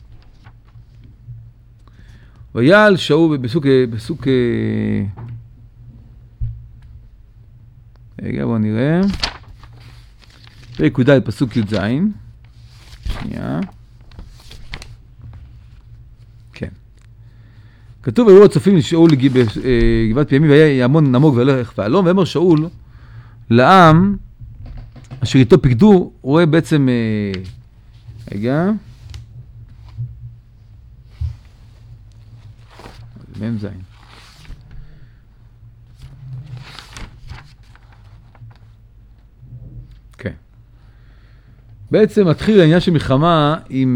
ויעל שאול בפסוק רגע, בואו נראה. פרק י"ד פסוק י"ז. שנייה. כן. כתוב, היו הצופים לשאול גבעת פיעמים, והיה יעמון נמוג והלך ועלום, ואמר שאול לעם אשר איתו פיקדו, הוא רואה בעצם, רגע, מהם זין. כן. בעצם מתחיל העניין של מלחמה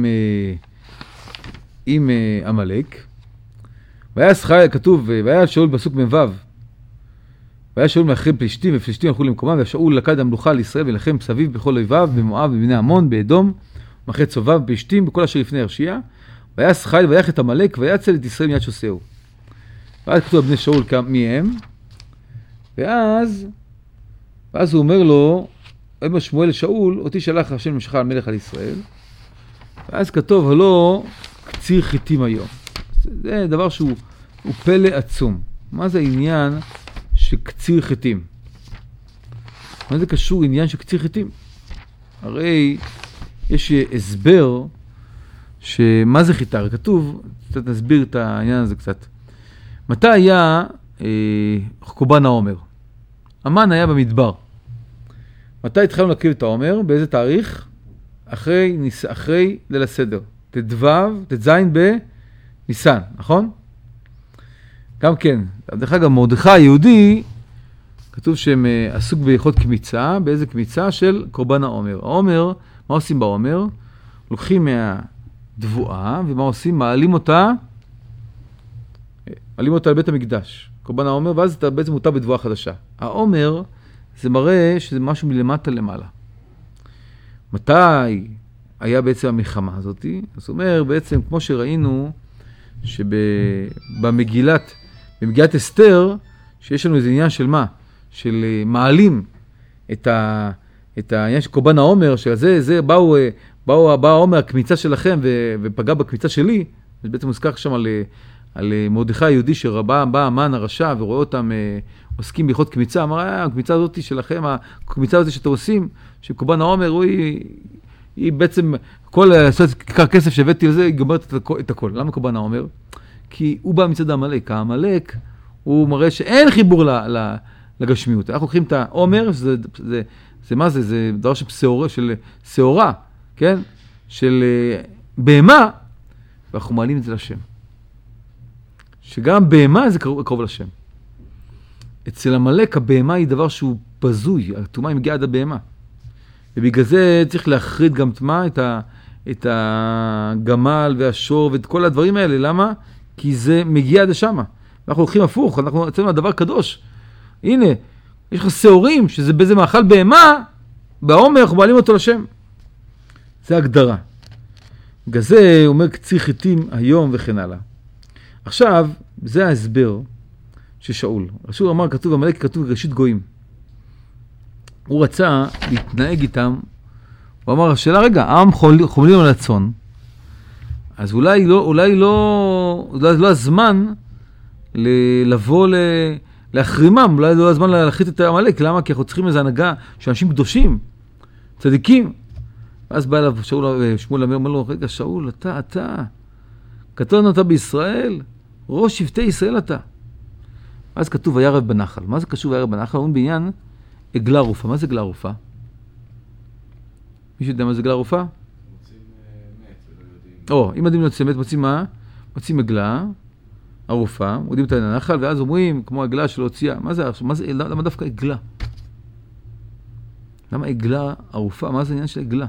עם עמלק. והיה שחי, כתוב, והיה שאול בפסוק מ"ו. והיה שאול מאחרי פלישתים, ופלישתים הלכו למקומם, ושאול לקד המלוכה על ישראל ולחם סביב בכל אויביו, במואב, בבני עמון, באדום, מאחרי צובב, פלישתים, בכל אשר לפני הרשיע. והיה שחי ויח את עמלק, ויצל את ישראל מיד שוסהו. ואז כתוב בני שאול מי הם, ואז הוא אומר לו, אמר שמואל לשאול, אותי שלח השם משך על מלך על ישראל. ואז כתוב, הלא קציר חיטים היום. זה דבר שהוא פלא עצום. מה זה העניין שקציר חיטים? מה זה קשור עניין של קציר חיטים? הרי יש הסבר שמה זה חיטה? כתוב, קצת נסביר את העניין הזה קצת. מתי היה קורבן העומר? המן היה במדבר. מתי התחלנו להקריב את העומר? באיזה תאריך? אחרי ליל הסדר. ט"ז בניסן, נכון? גם כן, דרך אגב, מרדכי היהודי, כתוב שהם עסוק בהלכות קמיצה, באיזה קמיצה של קורבן העומר. העומר, מה עושים בעומר? לוקחים מהדבואה, ומה עושים? מעלים אותה לבית המקדש, קורבן העומר, ואז אתה בעצם מותר בדבואה חדשה. העומר, זה מראה שזה משהו מלמטה למעלה. מתי היה בעצם המלחמה הזאת? זאת אומרת, בעצם, כמו שראינו, במגילת אסתר, שיש לנו איזה עניין של מה? של מעלים את העניין של קורבן העומר, שזה בא העומר, הקמיצה שלכם, ופגע בקמיצה שלי, זה בעצם מוזכר שם על מרדכי היהודי, שבא המן הרשע ורואה אותם עוסקים בהלכות קמיצה, אמר, הקמיצה הזאת שלכם, הקמיצה הזאת שאתם עושים, שקורבן העומר, היא בעצם, כל כיכר כסף שהבאתי לזה, היא גומרת את הכל. למה קורבן העומר? כי הוא בא מצד העמלק. העמלק, הוא מראה שאין חיבור לגשמיות. אנחנו לוקחים את העומר, זה מה זה? זה דבר של שעורה, כן? של בהמה, ואנחנו מעלים את זה לשם. שגם בהמה זה קרוב לשם. אצל עמלק הבהמה היא דבר שהוא בזוי, הטומאה היא מגיעה עד הבהמה. ובגלל זה צריך להחריד גם מה? את הגמל והשור ואת כל הדברים האלה. למה? כי זה מגיע עד שמה. אנחנו הולכים הפוך, אנחנו יוצאים לדבר קדוש. הנה, יש לך שעורים, שזה באיזה מאכל בהמה, בעומר אנחנו מעלים אותו לשם. זה הגדרה. בגלל זה אומר קציר חיטים היום וכן הלאה. עכשיו, זה ההסבר ששאול. שאול אמר, כתוב, עמלק כתוב ראשית גויים. הוא רצה להתנהג איתם, הוא אמר, השאלה רגע, העם חומלים על הצאן, אז אולי לא הזמן לבוא להחרימם, אולי לא הזמן להחריט את עמלק. למה? כי אנחנו צריכים איזו הנהגה של אנשים קדושים, צדיקים. ואז בא אליו שמואל אומר לו, רגע שאול, אתה, כתוב אתה בישראל, ראש שבטי ישראל אתה. אז כתוב וירב בנחל. מה זה קשור וירב בנחל? אומרים בעניין עגלה ערופה. מה זה עגלה ערופה? מישהו יודע מה זה עגלה ערופה? מוצאים מת ולא יודעים. אם יודעים להוציא מת, מוצאים מה? מוצאים עגלה ערופה, מודיעים אותה לנחל, ואז אומרים, כמו עגלה שלא הוציאה. למה דווקא עגלה? למה עגלה ערופה? מה זה העניין של עגלה?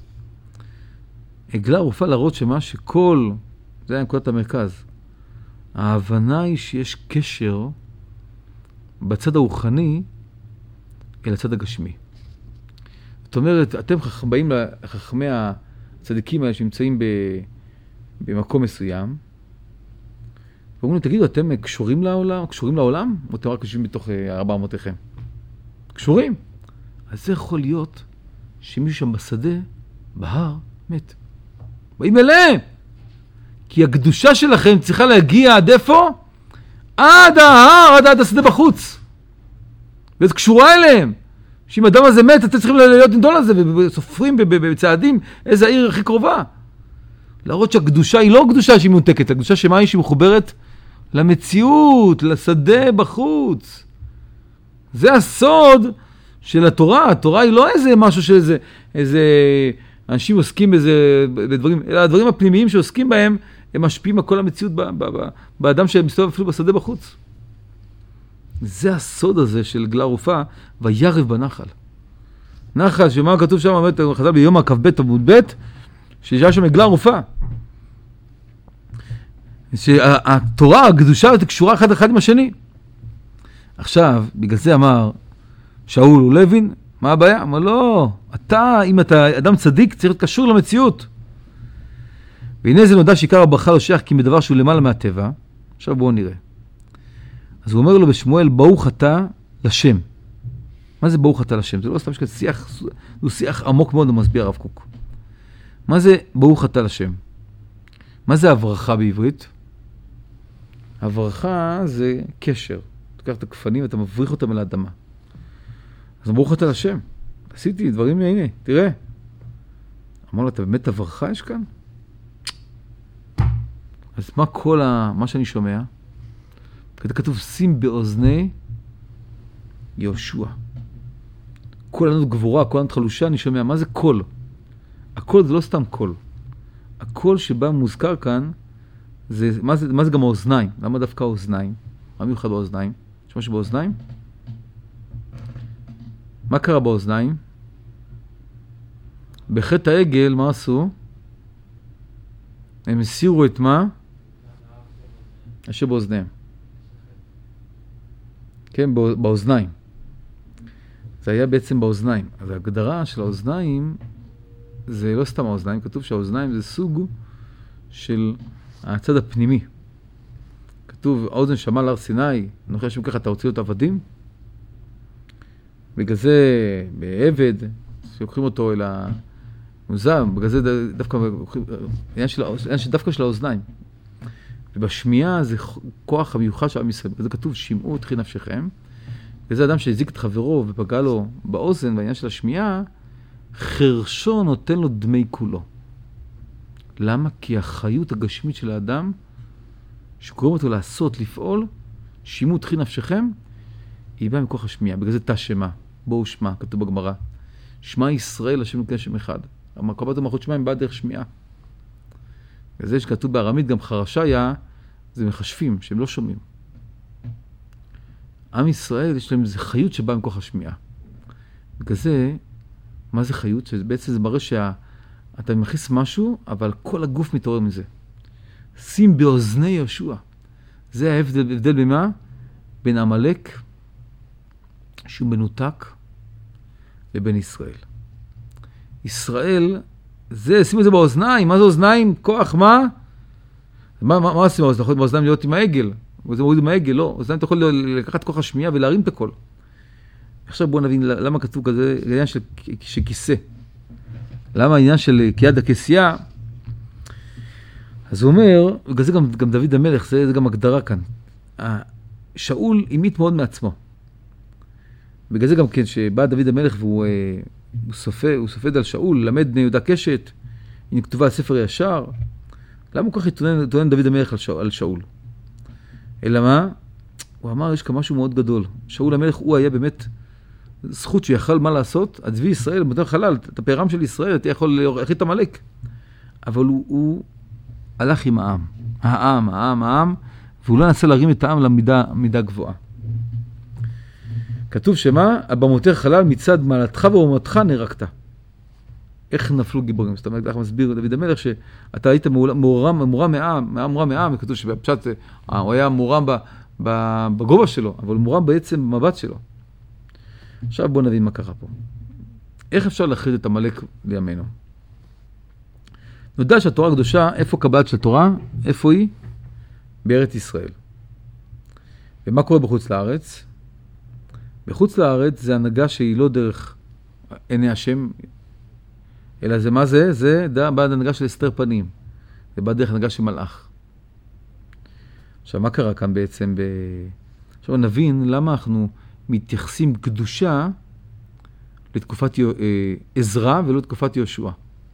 עגלה ערופה להראות שכל, זה היה נקודת המרכז. ההבנה היא שיש קשר בצד הרוחני אל הצד הגשמי. זאת אומרת, אתם באים לחכמי הצדיקים האלה שנמצאים במקום מסוים, ואומרים, תגידו, אתם קשורים לעולם? או אתם רק יושבים בתוך 400-לכם? קשורים. אז זה יכול להיות שמישהו שם בשדה, בהר, מת. באים אליהם. כי הקדושה שלכם צריכה להגיע עד איפה? עד ההר, עד השדה בחוץ. וזה קשורה אליהם. שאם אדם הזה מת, אתם צריכים להיות נדון על זה, וסופרים בצעדים איזה העיר הכי קרובה. להראות שהקדושה היא לא קדושה שהיא מונתקת, הקדושה שמה היא שהיא מחוברת למציאות, לשדה בחוץ. זה הסוד של התורה. התורה היא לא איזה משהו של איזה אנשים עוסקים בדברים, אלא הדברים הפנימיים שעוסקים בהם, הם משפיעים על כל המציאות באדם שמסתובב אפילו בשדה בחוץ. זה הסוד הזה של גלה ערופה, וירב בנחל. נחל, שמה כתוב שם, חז"ל ביום כ"ב עמוד ב', שיש שם גלה ערופה. שהתורה, הקדושה, קשורה אחד עם השני. עכשיו, בגלל זה אמר שאול הוא לוין, מה הבעיה? אמר לא, אם אתה אדם צדיק, צריך להיות קשור למציאות. והנה זה נודע שעיקר הברכה לא שייך כי מדבר שהוא למעלה מהטבע. עכשיו בואו נראה. אז הוא אומר לו בשמואל, ברוך אתה לשם. מה זה ברוך אתה לשם? זה לא סתם שיח, זה שיח עמוק מאוד, הוא מסביר הרב קוק. מה זה ברוך אתה לשם? מה זה הברכה בעברית? הברכה זה קשר. אתה לוקח את הכפנים ואתה מבריך אותם אל האדמה. אז ברוך אתה לשם. עשיתי דברים, הנה, תראה. אמר לו, אתה באמת הברכה יש כאן? אז מה מה שאני שומע? כתוב, שים באוזני יהושע. קול ענות גבורה, קול ענות חלושה, אני שומע. מה זה קול? הקול זה לא סתם קול. הקול שבא מוזכר כאן, מה זה גם האוזניים? למה דווקא האוזניים? מה מיוחד באוזניים? יש משהו באוזניים? מה קרה באוזניים? בחטא העגל, מה עשו? הם הסירו את מה? אשר באוזניהם. כן, באוזניים. זה היה בעצם באוזניים. אז ההגדרה של האוזניים, זה לא סתם האוזניים, כתוב שהאוזניים זה סוג של הצד הפנימי. כתוב, האוזן שמע להר סיני, נוכל שם ככה, אתה רוצה להיות עבדים? בגלל זה, בעבד, שלוקחים אותו אל המוזם, בגלל זה דווקא, עניין דווקא של האוזניים. ובשמיעה זה כוח המיוחד של עם ישראל. בגלל זה כתוב, שמעו את חי נפשכם. וזה אדם שהזיק את חברו ופגע לו באוזן, בעניין של השמיעה, חרשו נותן לו דמי כולו. למה? כי החיות הגשמית של האדם, שקוראים אותו לעשות, לפעול, שמעו את חי נפשכם, היא באה מכוח השמיעה. בגלל זה תשמע, בואו שמע, כתוב בגמרא. שמע ישראל, השם אלוקינו השם אחד. המקומות המלכות שמע הם באה דרך שמיעה. וזה שכתוב בארמית, גם חרשיה, זה מחשבים, שהם לא שומעים. עם ישראל, יש להם איזו חיות שבאה מכוח השמיעה. בגלל זה, מה זה חיות? שבעצם זה מראה שאתה מכניס משהו, אבל כל הגוף מתעורר מזה. שים באוזני יהושע. זה ההבדל במה? בין עמלק, שהוא מנותק, לבין ישראל. ישראל, שים את זה באוזניים. מה זה אוזניים? כוח, מה? מה עושים באוזניים? אתה יכול באוזניים להיות עם העגל. זה מוריד עם העגל, לא. אוזניים אתה יכול לקחת כוח השמיעה ולהרים את הכל. עכשיו בואו נבין למה כתוב כזה, העניין של כיסא. למה העניין של כיד הכסייה? אז הוא אומר, בגלל זה גם דוד המלך, זה גם הגדרה כאן. שאול אימית מאוד מעצמו. בגלל זה גם כן, שבא דוד המלך והוא סופד על שאול, למד בני יהודה קשת, היא כתובה על ספר ישר. למה הוא כך יתונן דוד המלך על שאול? אלא מה? הוא אמר, יש כאן משהו מאוד גדול. שאול המלך הוא היה באמת זכות שיכל מה לעשות, הצבי ישראל, בתוך חלל, את הפערם של ישראל, אתה יכול להכיל את המלך. אבל הוא הלך עם העם, והוא לא ננסה להרים את העם למידה גבוהה. כתוב שמה? הבמותך חלל מצד מעלתך ואומתך נרקת. איך נפלו גיבורים? זאת אומרת, איך מסביר דוד המלך שאתה היית מורם מעם, וכתוב שבפשט הוא היה מורם בגובה שלו, אבל הוא מורם בעצם במבט שלו. עכשיו בואו נבין מה קרה פה. איך אפשר להכריז את עמלק לימינו? נודע שהתורה הקדושה, איפה קבלת של התורה? איפה היא? בארץ ישראל. ומה קורה בחוץ לארץ? בחוץ לארץ זה הנהגה שהיא לא דרך עיני השם, אלא זה מה זה? זה בעד הנהגה של הסתר פנים. זה בעד דרך הנהגה של מלאך. עכשיו, מה קרה כאן בעצם? עכשיו נבין למה אנחנו מתייחסים קדושה לתקופת עזרא ולא לתקופת יהושע.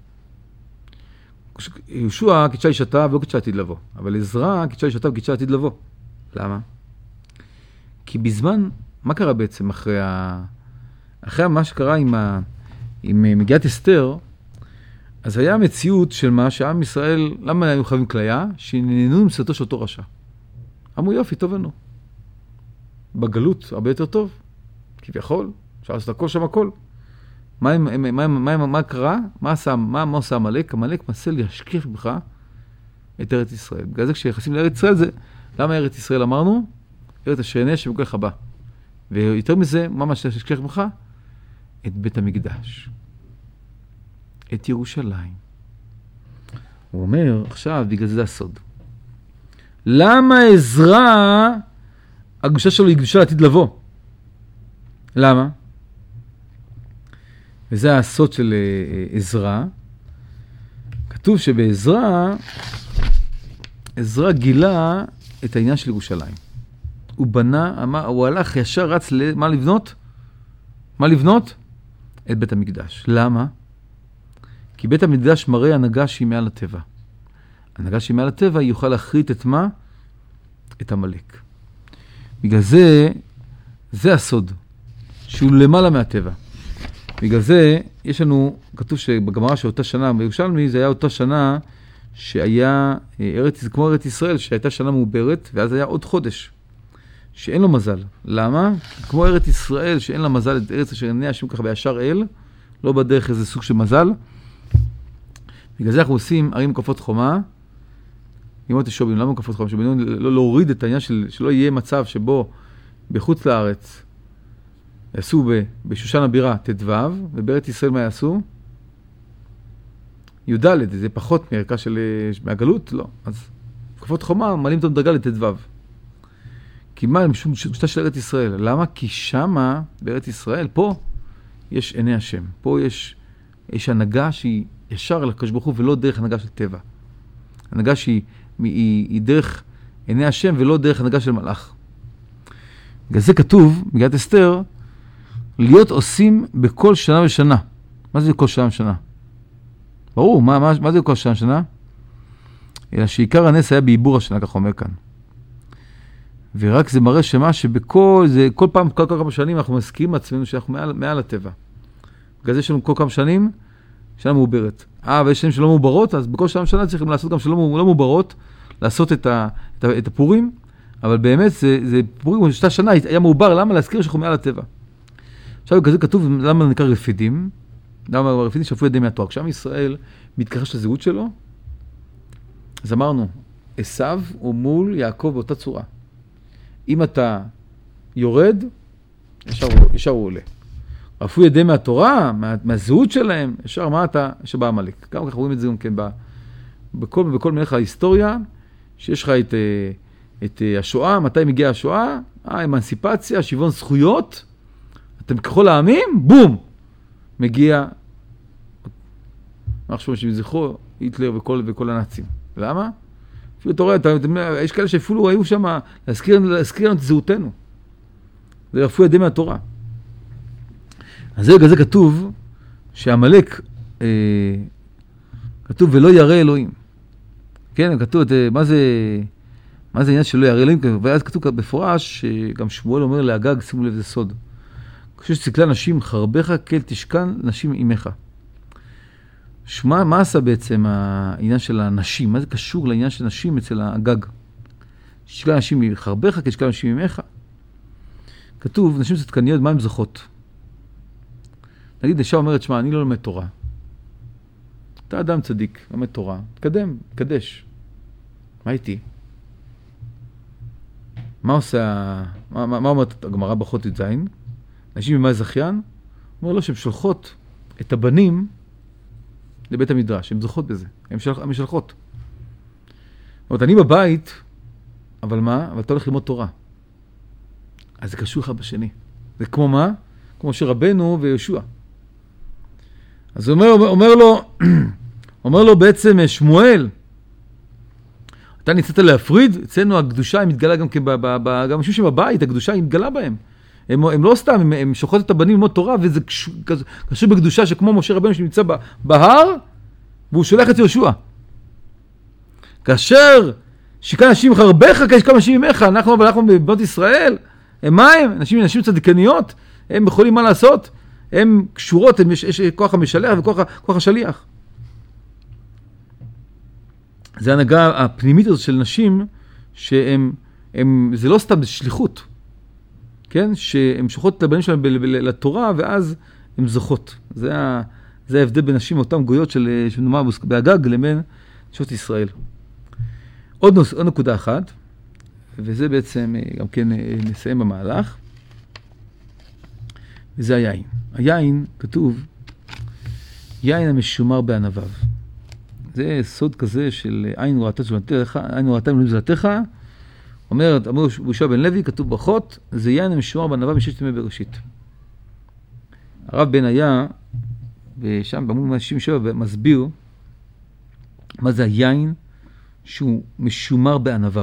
יהושע קידשה אישתה ולא קידשה עתיד לבוא. אבל עזרא קידשה אישתה וקידשה עתיד לבוא. למה? כי בזמן, מה קרה בעצם אחרי מה שקרה עם מגיעת אסתר, אז היה מציאות של מה שעם ישראל, למה היו חייבים כליה? שנהנו עם סרטו של אותו רשע. אמרו יופי, טוב לנו. בגלות הרבה יותר טוב. כביכול, אפשר לעשות הכל שם הכל. מה קרה? מה עושה עמלק? עמלק מנסה להשכיח בך את ארץ ישראל. בגלל זה כשיחסים לארץ ישראל זה, למה ארץ ישראל אמרנו? ארץ השנה שבכל הבא. ויותר מזה, מה להשכיח בך? את בית המקדש. את ירושלים. הוא אומר, עכשיו, בגלל זה הסוד. למה עזרא, הקדושה שלו היא קדושה לעתיד לבוא? למה? וזה הסוד של עזרא. כתוב שבעזרא, עזרא גילה את העניין של ירושלים. הוא בנה, הוא הלך ישר רץ למה לבנות? מה לבנות? את בית המקדש. למה? כי בית המקדש מראה הנהגה שהיא מעל הטבע. הנהגה שהיא מעל הטבע היא יוכל להחריט את מה? את עמלק. בגלל זה, זה הסוד, שהוא למעלה מהטבע. בגלל זה, יש לנו, כתוב שבגמרא שאותה שנה, בירושלמי, זה היה אותה שנה שהיה כמו ארץ ישראל, שהייתה שנה מעוברת, ואז היה עוד חודש, שאין לו מזל. למה? כמו ארץ ישראל, שאין לה מזל, את ארץ אשר עיני השם ככה בישר אל, לא בדרך איזה סוג של מזל. בגלל זה אנחנו עושים ערים מקפות חומה, ימות השובים, למה מקפות חומה? שבנינו לא להוריד את העניין שלא יהיה מצב שבו בחוץ לארץ יעשו בשושן הבירה ט"ו, ובארץ ישראל מה יעשו? י"ד, זה פחות מערכה מהגלות? לא. אז מקפות חומה מעלים את המדרגה לט"ו. כי מה? משום שיטה של ארץ ישראל. למה? כי שמה, בארץ ישראל, פה יש עיני השם. פה יש הנהגה שהיא ישר לקדוש ברוך הוא ולא דרך הנהגה של טבע. הנהגה שהיא דרך עיני השם ולא דרך הנהגה של מלאך. בגלל זה כתוב, מגילת אסתר, להיות עושים בכל שנה ושנה. מה זה כל שנה ושנה? ברור, מה זה כל שנה ושנה? אלא שעיקר הנס היה בעיבור השנה, כך אומר כאן. ורק זה מראה שמה כל פעם, כל כמה שנים אנחנו מזכירים עצמנו שאנחנו מעל הטבע. בגלל זה יש לנו כל כמה שנים, שנה מעוברת. ויש שנים שלא מעוברות, אז בכל שנה צריכים לעשות גם שלא מעוברות, לעשות את הפורים, אבל באמת זה פורים, שתה שנה היה מעובר, למה? להזכיר שאנחנו מעל הטבע. עכשיו כזה כתוב, למה נקרא רפידים? למה רפידים שפו ידי מהתואר? כשעם ישראל מתכחש לזהות שלו, אז אמרנו, עשיו הוא מול יעקב באותה צורה. אם אתה יורד, ישר הוא עולה. רפו ידי מהתורה, מהזהות שלהם, ישר מה אתה? ישר בא עמלק. גם ככה רואים את זה גם כן בכל מלך ההיסטוריה, שיש לך את השואה, מתי מגיעה השואה? האמנסיפציה, שוויון זכויות, אתם ככל העמים, בום! מגיע, מה חשוב שזכרו, היטלר וכל הנאצים. למה? אפילו אתה רואה, יש כאלה שאפילו היו שם להזכיר לנו את זהותנו. זה רפו ידי מהתורה. אז זה כתוב שהעמלק, כתוב ולא ירא אלוהים. כן, כתוב, מה זה העניין שלא ירא אלוהים? ואז כתוב בפורש, שגם שמואל אומר לאגג, שימו לב, זה סוד. כשתסתכלה נשים חרבך, כל תשכן נשים אימך. מה עשה בעצם העניין של הנשים? מה זה קשור לעניין של נשים אצל האגג? תשכן נשים חרבך, כל תשכן נשים אימך. כתוב, נשים צדקניות, מה הן זוכות? נגיד, אישה אומרת, שמע, אני לא לומד תורה. אתה אדם צדיק, לומד תורה. תקדם, תקדש. מה איתי? מה עושה, מה אומרת הגמרא ברכות י"ז? נשים במאי זכיין, אומר לו שהן שולחות את הבנים לבית המדרש, הן זוכות בזה, הן משלחות. זאת אומרת, אני בבית, אבל מה? אבל אתה הולך ללמוד תורה. אז זה קשור אחד בשני. זה כמו מה? כמו שרבנו וישוע. אז אומר לו בעצם שמואל, אתה ניסית להפריד, אצלנו הקדושה היא מתגלה גם גם משהו שבבית, הקדושה היא מתגלה בהם. הם לא סתם, הם שוחט את הבנים ללמוד תורה, וזה קשור בקדושה שכמו משה רבנו שנמצא בהר, והוא שולח את יהושע. כאשר שיקה נשים חרבך, כשיקה נשים ממך, אנחנו בבנות ישראל, הם מה הם? נשים צדיקניות, הם יכולים מה לעשות? הם קשורות, יש כוח המשלח וכוח השליח. זה ההנהגה הפנימית הזאת של נשים, זה לא סתם שליחות, כן? שהן שולחות את הבנים שלהם לתורה, ואז הן זוכות. זה ההבדל בין נשים מאותן גויות שנאמר באגג לבין נשות ישראל. עוד נקודה אחת, וזה בעצם גם כן נסיים במהלך, וזה היין. היין, כתוב, יין המשומר בענביו. זה סוד כזה של עין וראתה מזולתך, אומר יהושע בן לוי, כתוב ברכות, זה יין המשומר בענביו מששת ימי בראשית. הרב בניה, ושם בעמוד 167 מסביר, מה זה היין שהוא משומר בענביו.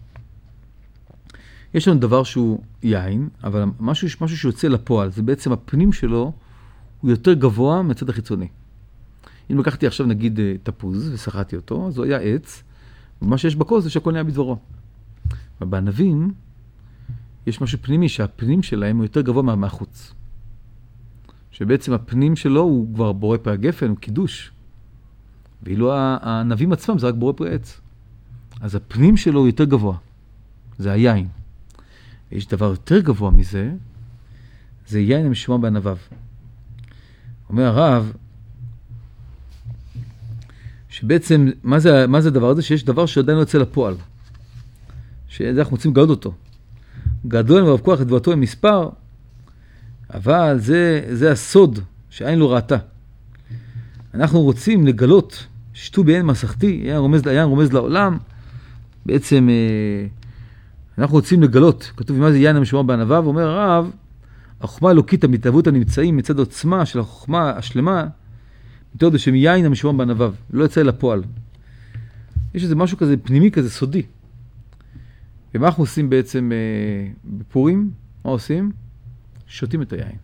יש לנו דבר שהוא יין, אבל משהו שיוצא לפועל, זה בעצם הפנים שלו הוא יותר גבוה מהצד החיצוני. אם לקחתי עכשיו נגיד תפוז ושחטתי אותו, אז הוא היה עץ, ומה שיש בכוס זה שהכל נהיה בדברו. ובענבים יש משהו פנימי שהפנים שלהם הוא יותר גבוה מהחוץ. שבעצם הפנים שלו הוא כבר בורא פרי הגפן, הוא קידוש. ואילו הענבים עצמם זה רק בורא פרי עץ. אז הפנים שלו הוא יותר גבוה. זה היין. יש דבר יותר גבוה מזה, זה יין המשומר בענביו. אומר הרב, שבעצם, מה זה הדבר הזה? שיש דבר שעדיין לא יוצא לפועל. שאנחנו רוצים לגלות אותו. גדלו להם רב כוח את דבתו עם מספר, אבל זה הסוד שעין לא ראתה. אנחנו רוצים לגלות, שתו בעין מסכתי, יין רומז לעולם, בעצם אנחנו רוצים לגלות, כתוב מה זה יין המשומר בענביו, אומר הרב, החוכמה האלוקית, המתהוות הנמצאים מצד עוצמה של החוכמה השלמה, מתוך בשם יין המשומר בענביו, לא יצא לפועל. יש איזה משהו כזה פנימי, כזה סודי. ומה אנחנו עושים בעצם בפורים? מה עושים? שותים את היין.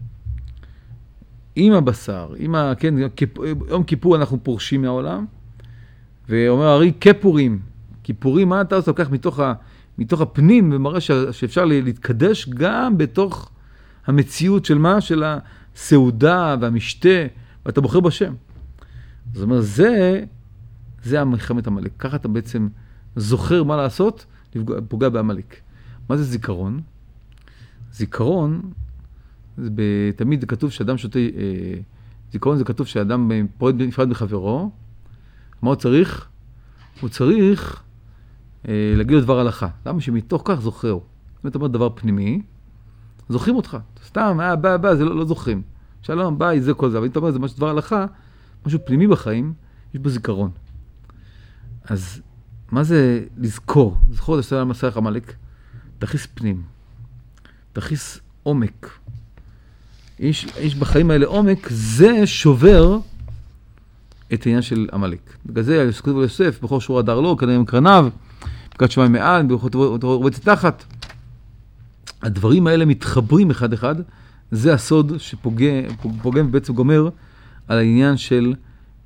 עם הבשר, כן, יום כיפור אנחנו פורשים מהעולם, ואומר הרי כפורים, כיפורים, מה אתה עושה? לוקח מתוך הפנים, ומראה שאפשר להתקדש גם בתוך המציאות של מה? של הסעודה והמשתה, ואתה בוחר בשם. זאת אומרת, זה המלחמת עמלק. ככה אתה בעצם זוכר מה לעשות, פוגע בעמלק. מה זה זיכרון? זיכרון, תמיד זה כתוב שאדם שותה, זיכרון זה כתוב שאדם פועד נפרד מחברו. מה הוא צריך? הוא צריך להגיד לו דבר הלכה. למה שמתוך כך זוכר? אם אתה אומר דבר פנימי, זוכרים אותך. סתם, בא, זה לא זוכרים. שלום, ביי, זה כל זה. אבל אם אתה אומר, זה משהו דבר הלכה, משהו פנימי בחיים, יש בו זיכרון. אז מה זה לזכור? זכור את על מסך עמלק. תכיס פנים. תכיס עומק. יש בחיים האלה עומק, זה שובר את העניין של עמלק. בגלל זה, כתוב יוסף, בכל שורה דר לו, כנראה עם קרניו, בקעת שמיים מעל, בכל רובצת תחת. הדברים האלה מתחברים אחד אחד, זה הסוד שפוגם ובעצם גומר על העניין של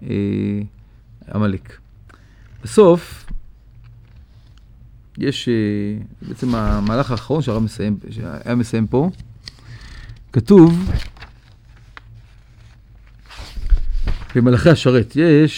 עמלק. בסוף, יש בעצם המהלך האחרון שהיה מסיים פה, כתוב במלאכי השרת,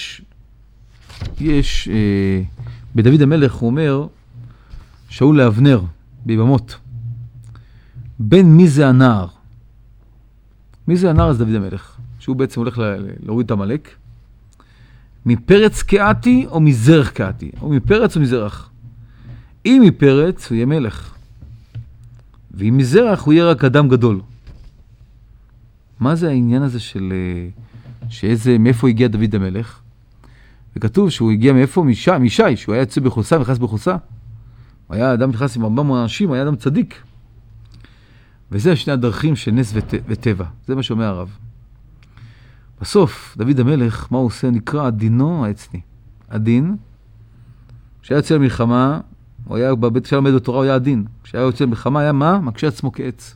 יש בדוד המלך הוא אומר, שאול לאבנר ביבמות, בין מי זה הנער? מי זה הנער? זה דוד המלך, שהוא בעצם הולך להוריד את עמלק, מפרץ קעתי או מזרח קעתי, או מפרץ או מזרח. אם מפרץ הוא יהיה מלך, ואם מזרח הוא יהיה רק אדם גדול. מה זה העניין הזה של מאיפה הגיע דוד המלך? וכתוב שהוא הגיע מאיפה? משי, שהוא היה יוצא בחוסה, נכנס בחוסה. הוא היה אדם נכנס עם 400 אנשים, הוא היה אדם צדיק. וזה שני הדרכים של נס וטבע. זה מה שאומר הרב. בסוף, דוד המלך, מה הוא עושה? נקרא עדינו העצני. עדין, כשהיה יוצא למלחמה, הוא היה בבית של למד בתורה, הוא היה עדין. כשהיה יוצא למלחמה, היה מה? מקשה עצמו כעץ.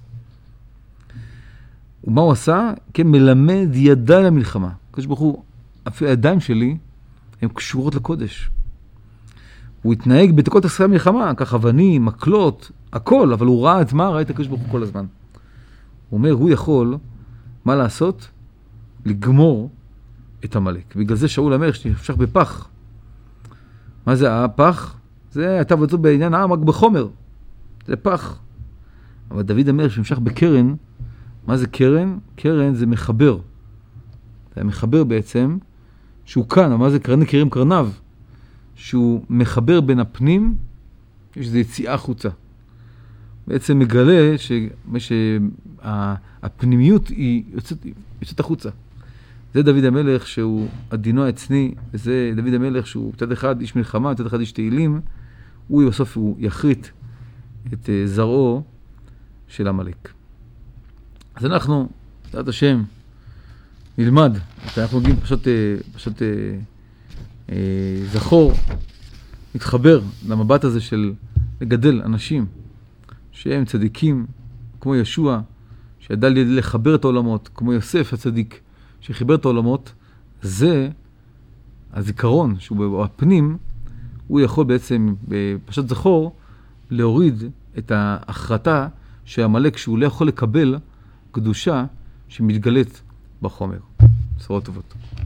ומה הוא עשה? כן, מלמד ידיים למלחמה. הקדוש ברוך הוא, אפילו הידיים שלי, הן קשורות לקודש. הוא התנהג בתקול תעשייה מלחמה, כך אבנים, מקלות, הכל, אבל הוא ראה את מה? ראה את הקדוש ברוך הוא כל הזמן. הוא אומר, הוא יכול, מה לעשות? לגמור את עמלק. בגלל זה שאול המלך שנמשך בפח. מה זה הפח? זה הייתה וצאות בעניין העם רק בחומר. זה פח. אבל דוד המלך שנמשך בקרן, מה זה קרן? קרן זה מחבר. זה מחבר בעצם, שהוא כאן, אבל מה זה קרנים קרניו? שהוא מחבר בין הפנים, יש איזו יציאה חוצה. בעצם מגלה שהפנימיות היא יוצאת החוצה. זה דוד המלך שהוא עדינו העצני, וזה דוד המלך שהוא מצד אחד איש מלחמה, מצד אחד איש תהילים, הוא בסוף הוא יחריט את זרעו של עמלק. אז אנחנו, בעזרת השם, נלמד, אנחנו נוגעים פשוט זכור, מתחבר למבט הזה של לגדל אנשים שהם צדיקים, כמו ישוע, שידע לחבר את העולמות, כמו יוסף הצדיק, שחיבר את העולמות. זה הזיכרון שהוא בפנים, הוא יכול בעצם בפשט זכור להוריד את ההחרטה שהעמלק שהוא לא יכול לקבל קדושה שמתגלית בחומר. בשורות טובות.